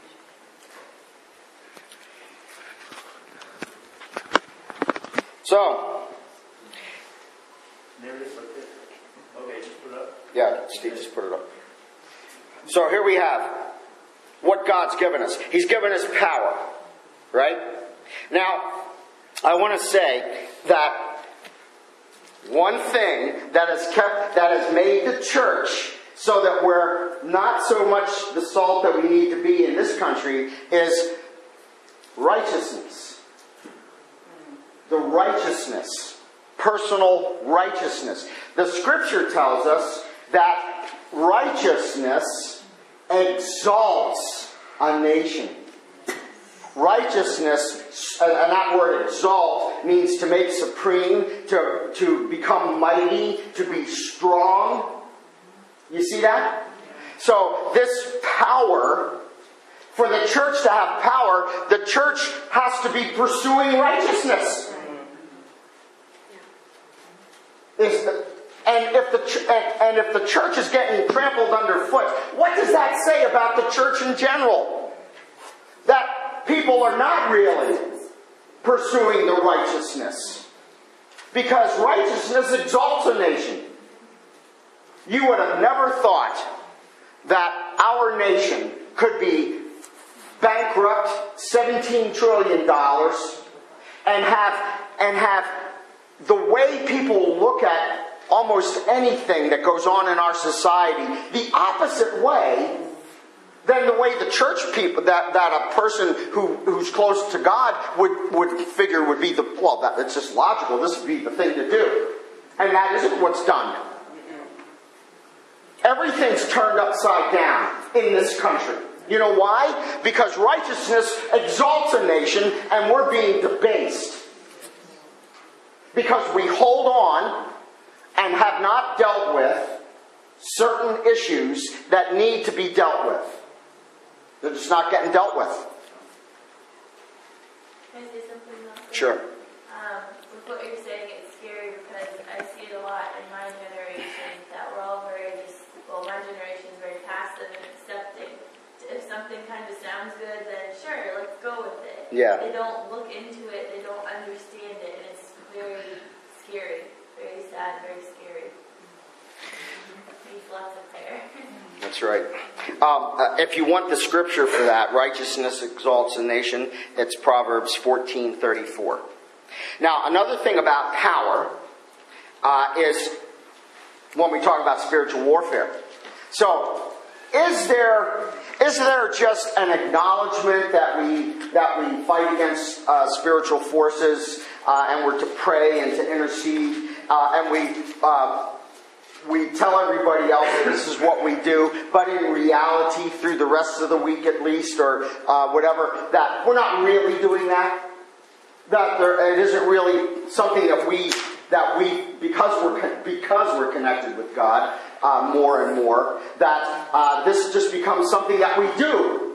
S2: So,
S9: There it is, right there. Okay, just put it up.
S2: yeah, Steve just put it up. So here we have what God's given us. He's given us power, right? Now, I want to say that one thing that has kept, that has made the church so that we're not so much the salt that we need to be in this country is righteousness. The righteousness. Personal righteousness. The scripture tells us that righteousness exalts a nation. Righteousness, and that word exalt, means to make supreme, to, to become mighty, to be strong. You see that? So this power, for the church to have power, the church has to be pursuing righteousness. Is the, and if the and, and if the church is getting trampled underfoot, what does that say about the church in general? That people are not really pursuing the righteousness, because righteousness exalts a nation. You would have never thought that our nation could be bankrupt seventeen trillion dollars and have and have the way people look at almost anything that goes on in our society the opposite way than the way the church people, that, that a person who, who's close to God would, would figure would be the, well, that, it's just logical, this would be the thing to do. And that isn't what's done. Everything's turned upside down in this country. You know why? Because righteousness exalts a nation and we're being debased. Because we hold on and have not dealt with certain issues that need to be dealt with. They're just not getting dealt with.
S10: Can I say something else?
S2: Sure.
S10: Um, with what you're saying, it's scary because I see it a lot in my generation that we're all very just, well, my generation is very passive and accepting. If something kind of sounds good, then sure, let's go with it.
S2: Yeah.
S10: They don't look into it, they don't understand it, and it's very scary, very sad, very scary. Needs lots of prayer.
S2: That's right. Um, uh, if you want the scripture for that, righteousness exalts a nation, it's Proverbs fourteen thirty-four. Now, another thing about power uh, is when we talk about spiritual warfare. So, is there is there just an acknowledgement that we that we fight against uh, spiritual forces uh, and we're to pray and to intercede uh, and we uh, we tell everybody else that this is what we do, but in reality, through the rest of the week at least, or uh, whatever, that we're not really doing that. That there, it isn't really something that we that we because we're because we're connected with God uh, more and more. That uh, this just becomes something that we do,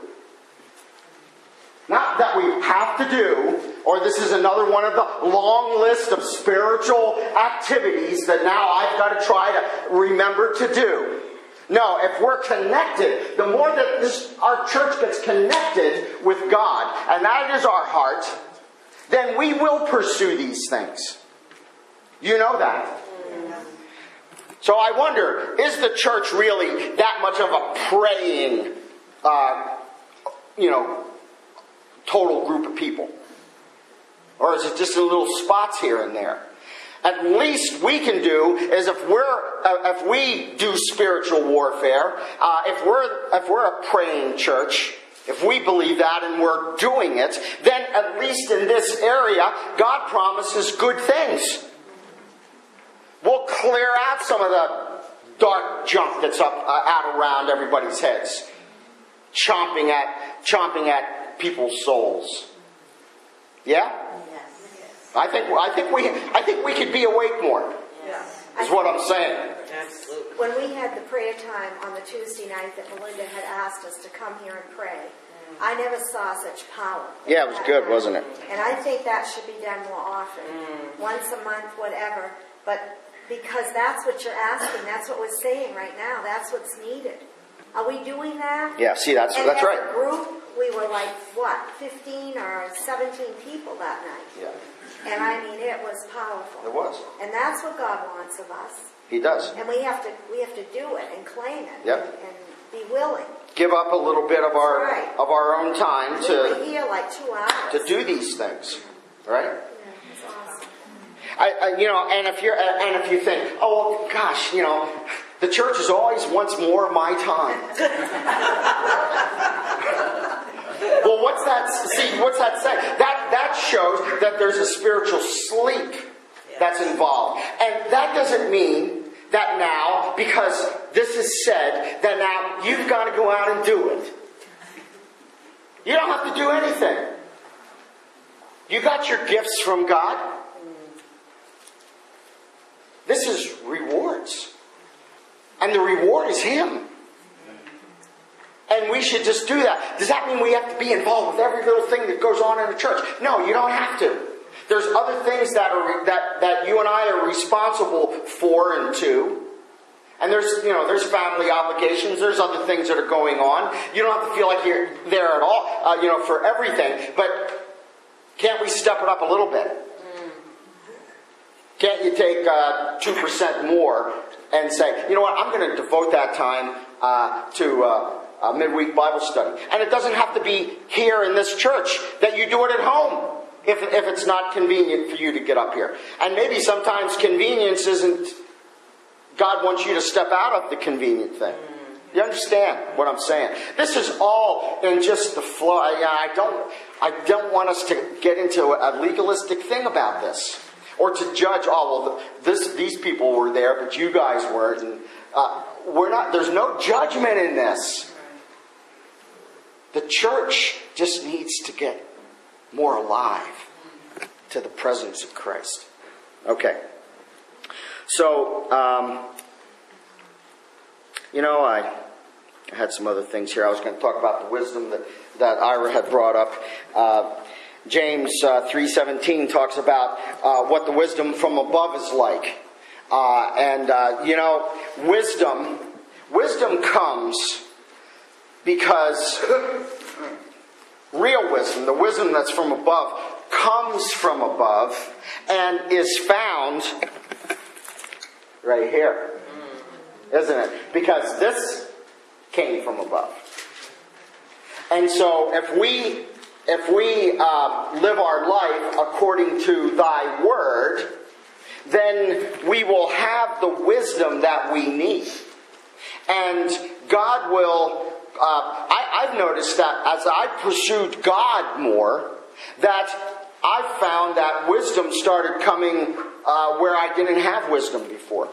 S2: not that we have to do. Or this is another one of the long list of spiritual activities that now I've got to try to remember to do. No, if we're connected, the more that this, our church gets connected with God, and that is our heart, then we will pursue these things. You know that. So I wonder, is the church really that much of a praying, uh, you know, total group of people? Or is it just in little spots here and there? At least we can do is if we're uh, if we do spiritual warfare, uh, if we're if we're a praying church, if we believe that and we're doing it, then at least in this area, God promises good things. We'll clear out some of the dark junk that's up uh, out around everybody's heads, chomping at chomping at people's souls. Yeah. I think I think we I think we could be awake more.
S8: Yes.
S2: Is what I'm saying.
S6: Absolutely.
S8: When we had the prayer time on the Tuesday night that Melinda had asked us to come here and pray, mm. I never saw such power.
S2: Yeah, it was good, wasn't it?
S8: And I think that should be done more often. Mm. Once a month, whatever. But Because that's what you're asking. That's what we're saying right now. That's what's needed. Are we doing that?
S2: Yeah, see, that's
S8: and
S2: that's
S8: as
S2: right.
S8: a group, we were like, what, fifteen or seventeen people that night.
S2: Yeah,
S8: And I mean, it was powerful.
S2: it was.
S8: And that's what God wants of us.
S2: He does.
S8: And we have to we have to do it and claim it.
S2: Yep.
S8: And, and be willing.
S2: Give up a little bit of our
S8: Right.
S2: of our own time
S8: We were
S2: to
S8: here like two hours.
S2: to do these things, right?
S8: Yeah, it's awesome.
S2: I, I, you know, and if you're, and if you think, oh well, gosh, you know, the church is always wants more of my time. Well, what's that? See, what's that say? That that shows that there's a spiritual sleep that's involved, and that doesn't mean that now, because this is said, that now you've got to go out and do it. You don't have to do anything. You got your gifts from God. This is rewards. And the reward is Him. And we should just do that. Does that mean we have to be involved with every little thing that goes on in the church? No, you don't have to. There's other things that are that, that you and I are responsible for and to. And there's, you know, there's family obligations. There's other things that are going on. You don't have to feel like you're there at all, uh, you know, for everything. But can't we step it up a little bit? Can't you take uh, two percent more and say, you know what, I'm going to devote that time uh, to uh, a midweek Bible study. And it doesn't have to be here in this church, that you do it at home if, if it's not convenient for you to get up here. And maybe sometimes convenience isn't, God wants you to step out of the convenient thing. You understand what I'm saying? This is all in just the flow. I, I don't, I don't want us to get into a legalistic thing about this. Or to judge, oh, well, this, these people were there, but you guys weren't. And, uh, we're not, there's no judgment in this. The church just needs to get more alive to the presence of Christ. Okay. So, um, you know, I, I had some other things here. I was going to talk about the wisdom that, that Ira had brought up. Uh, James uh, three seventeen talks about uh, what the wisdom from above is like. Uh, and, uh, you know, wisdom, wisdom comes because real wisdom, the wisdom that's from above, comes from above and is found right here. Isn't it? Because this came from above. And so if we... If we uh, live our life according to Thy Word, then we will have the wisdom that we need. And God will... Uh, I, I've noticed that as I pursued God more, that I found that wisdom started coming uh, where I didn't have wisdom before.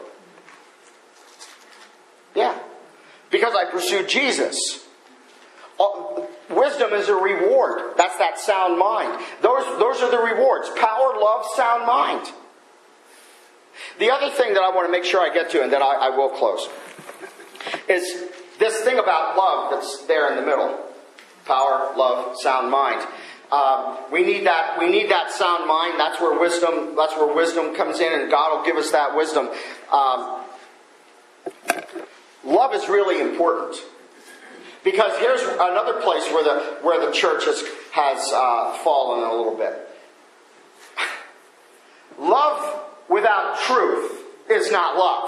S2: Yeah. Because I pursued Jesus. Uh, Wisdom is a reward. That's that sound mind. Those, those are the rewards. Power, love, sound mind. The other thing that I want to make sure I get to, and then I, I will close, is this thing about love that's there in the middle. Power, love, sound mind. Um, we need that. We need that sound mind. That's where wisdom. That's where wisdom comes in, and God will give us that wisdom. Um, love is really important. Because here's another place where the where the church has, has uh, fallen a little bit. Love without truth is not love.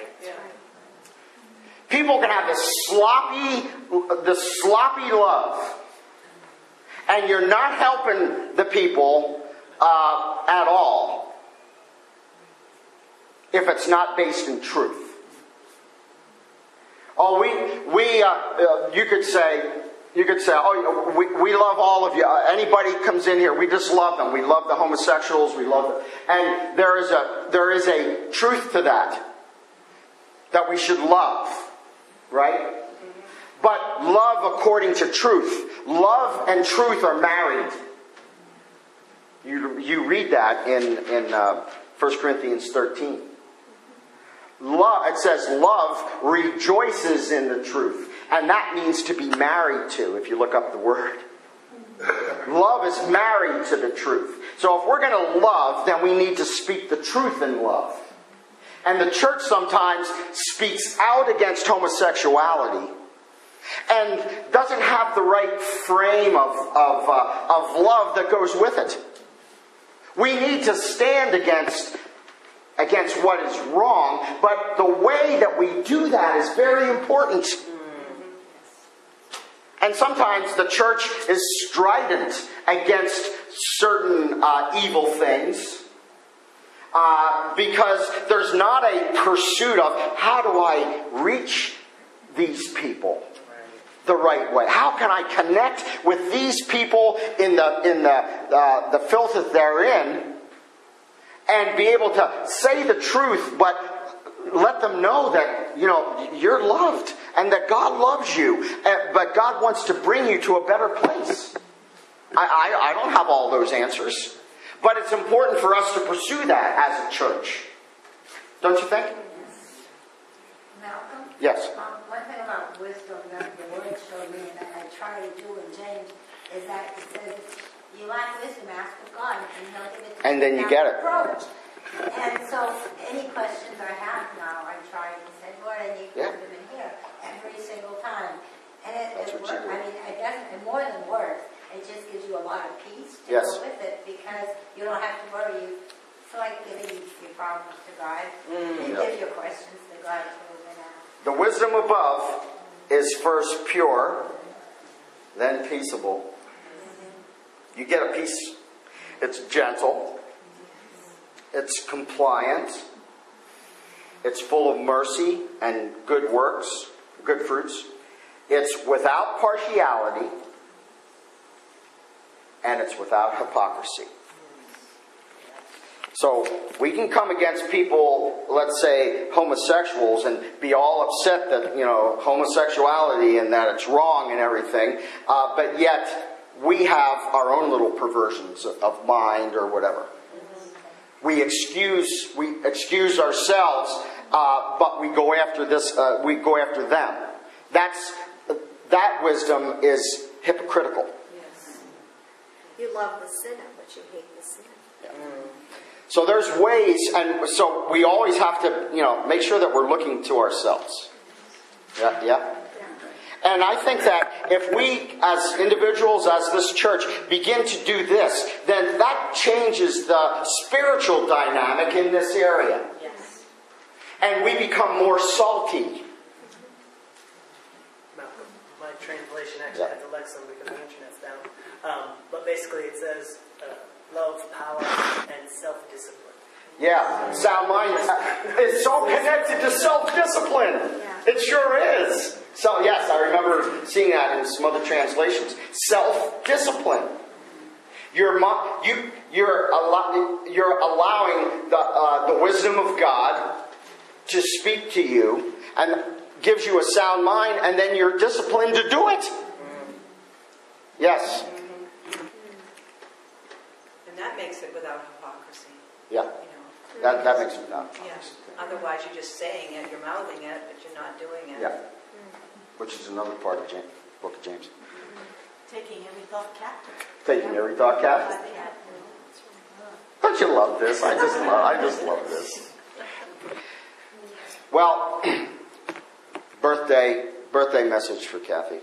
S2: People can have this sloppy, this sloppy love, and you're not helping the people uh, at all if it's not based in truth. Oh, we, we, uh, uh, you could say, you could say, oh, we, we love all of you. Uh, anybody comes in here, we just love them. We love the homosexuals, we love them. And there is a, there is a truth to that, that we should love, right? But love according to truth. Love and truth are married. You, you read that in, in uh, First Corinthians thirteen. Love, it says love rejoices in the truth. And that means to be married to, if you look up the word. Love is married to the truth. So if we're going to love, then we need to speak the truth in love. And the church sometimes speaks out against homosexuality and doesn't have the right frame of, of, uh, of love that goes with it. We need to stand against, against what is wrong, but the way that we do that is very important. And sometimes the church is strident against certain uh, evil things uh, because there's not a pursuit of how do I reach these people the right way? How can I connect with these people in the in the uh, the filth that they're in and be able to say the truth, but let them know that, you know, you're loved and that God loves you, but God wants to bring you to a better place. I, I, I don't have all those answers, but it's important for us to pursue that as a church. Don't you think?
S11: Malcolm?
S2: Yes.
S11: Um, one thing about wisdom that the Word showed me, and I try to do in James, is that it says, you lack wisdom, ask of God, and He'll give it to you.
S2: And then you get it.
S11: Approach. And so, any questions I have now, I try to say, Lord, I need
S2: Yeah.
S11: wisdom in here every single time. And it,
S2: That's
S11: it
S2: what
S11: works.
S2: you do.
S11: I mean, it doesn't, and more than words, it just gives you a lot of peace to
S2: Yes.
S11: go with it, because you don't have to worry. You feel like giving your problems to God.
S2: Mm,
S11: you
S2: yeah.
S11: give your questions to God to move it out.
S2: The wisdom above is first pure, then peaceable. You get a peace. It's gentle. It's compliant. It's full of mercy and good works, good fruits. It's without partiality. And it's without hypocrisy. So we can come against people, let's say homosexuals, and be all upset that, you know, homosexuality and that it's wrong and everything. Uh, but yet we have our own little perversions of mind or whatever. We excuse we excuse ourselves, uh, but we go after this. Uh, we go after them. That's that wisdom is hypocritical.
S8: Yes. You love the sinner, but you hate the sinner.
S2: Yeah. So there's ways, and so we always have to, you know, make sure that we're looking to ourselves. Yeah, yeah. And I think that if we, as individuals, as this church, begin to do this, then that changes the spiritual dynamic in this area.
S5: Yes.
S2: And we become more salty.
S12: Malcolm, my translation actually had to Lexham because the internet's down. Um, but basically it says uh, love, power, and self-discipline.
S2: Yeah, sound mind is so connected to self-discipline. It sure is. So yes, I remember seeing that in some other translations. Self-discipline. You're you you're allo- you're allowing the uh, the wisdom of God to speak to you and gives you a sound mind, and then you're disciplined to do it. Yes.
S4: And that makes it without hypocrisy.
S2: Yeah.
S4: You know.
S2: That that makes it not.
S4: Yeah. Otherwise, you're just saying it, you're mouthing it, but you're not doing it.
S2: Yeah. Which is another part of James, book of James.
S5: Taking every thought captive.
S2: Taking every thought captive. Don't you love this? I just love. I just love this. Well, birthday birthday message for Kathy.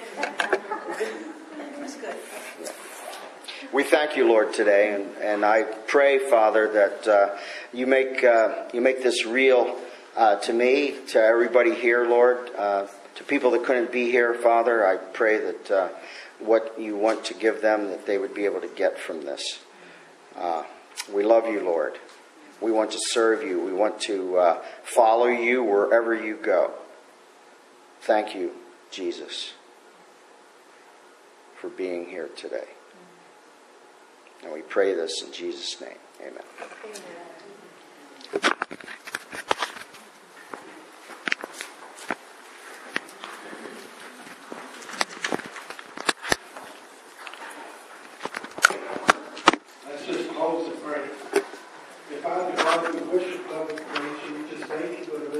S4: That's good.
S2: Yeah. We thank you, Lord, today, and, and I pray, Father, that uh, you make uh, you make this real uh, to me, to everybody here, Lord, uh, to people that couldn't be here, Father. I pray that uh, what you want to give them, that they would be able to get from this. Uh, we love you, Lord. We want to serve you. We want to uh, follow you wherever you go. Thank you, Jesus, for being here today. And we pray this in Jesus' name. Amen.
S8: Amen.
S3: Let's just close the prayer. If I the God, we wish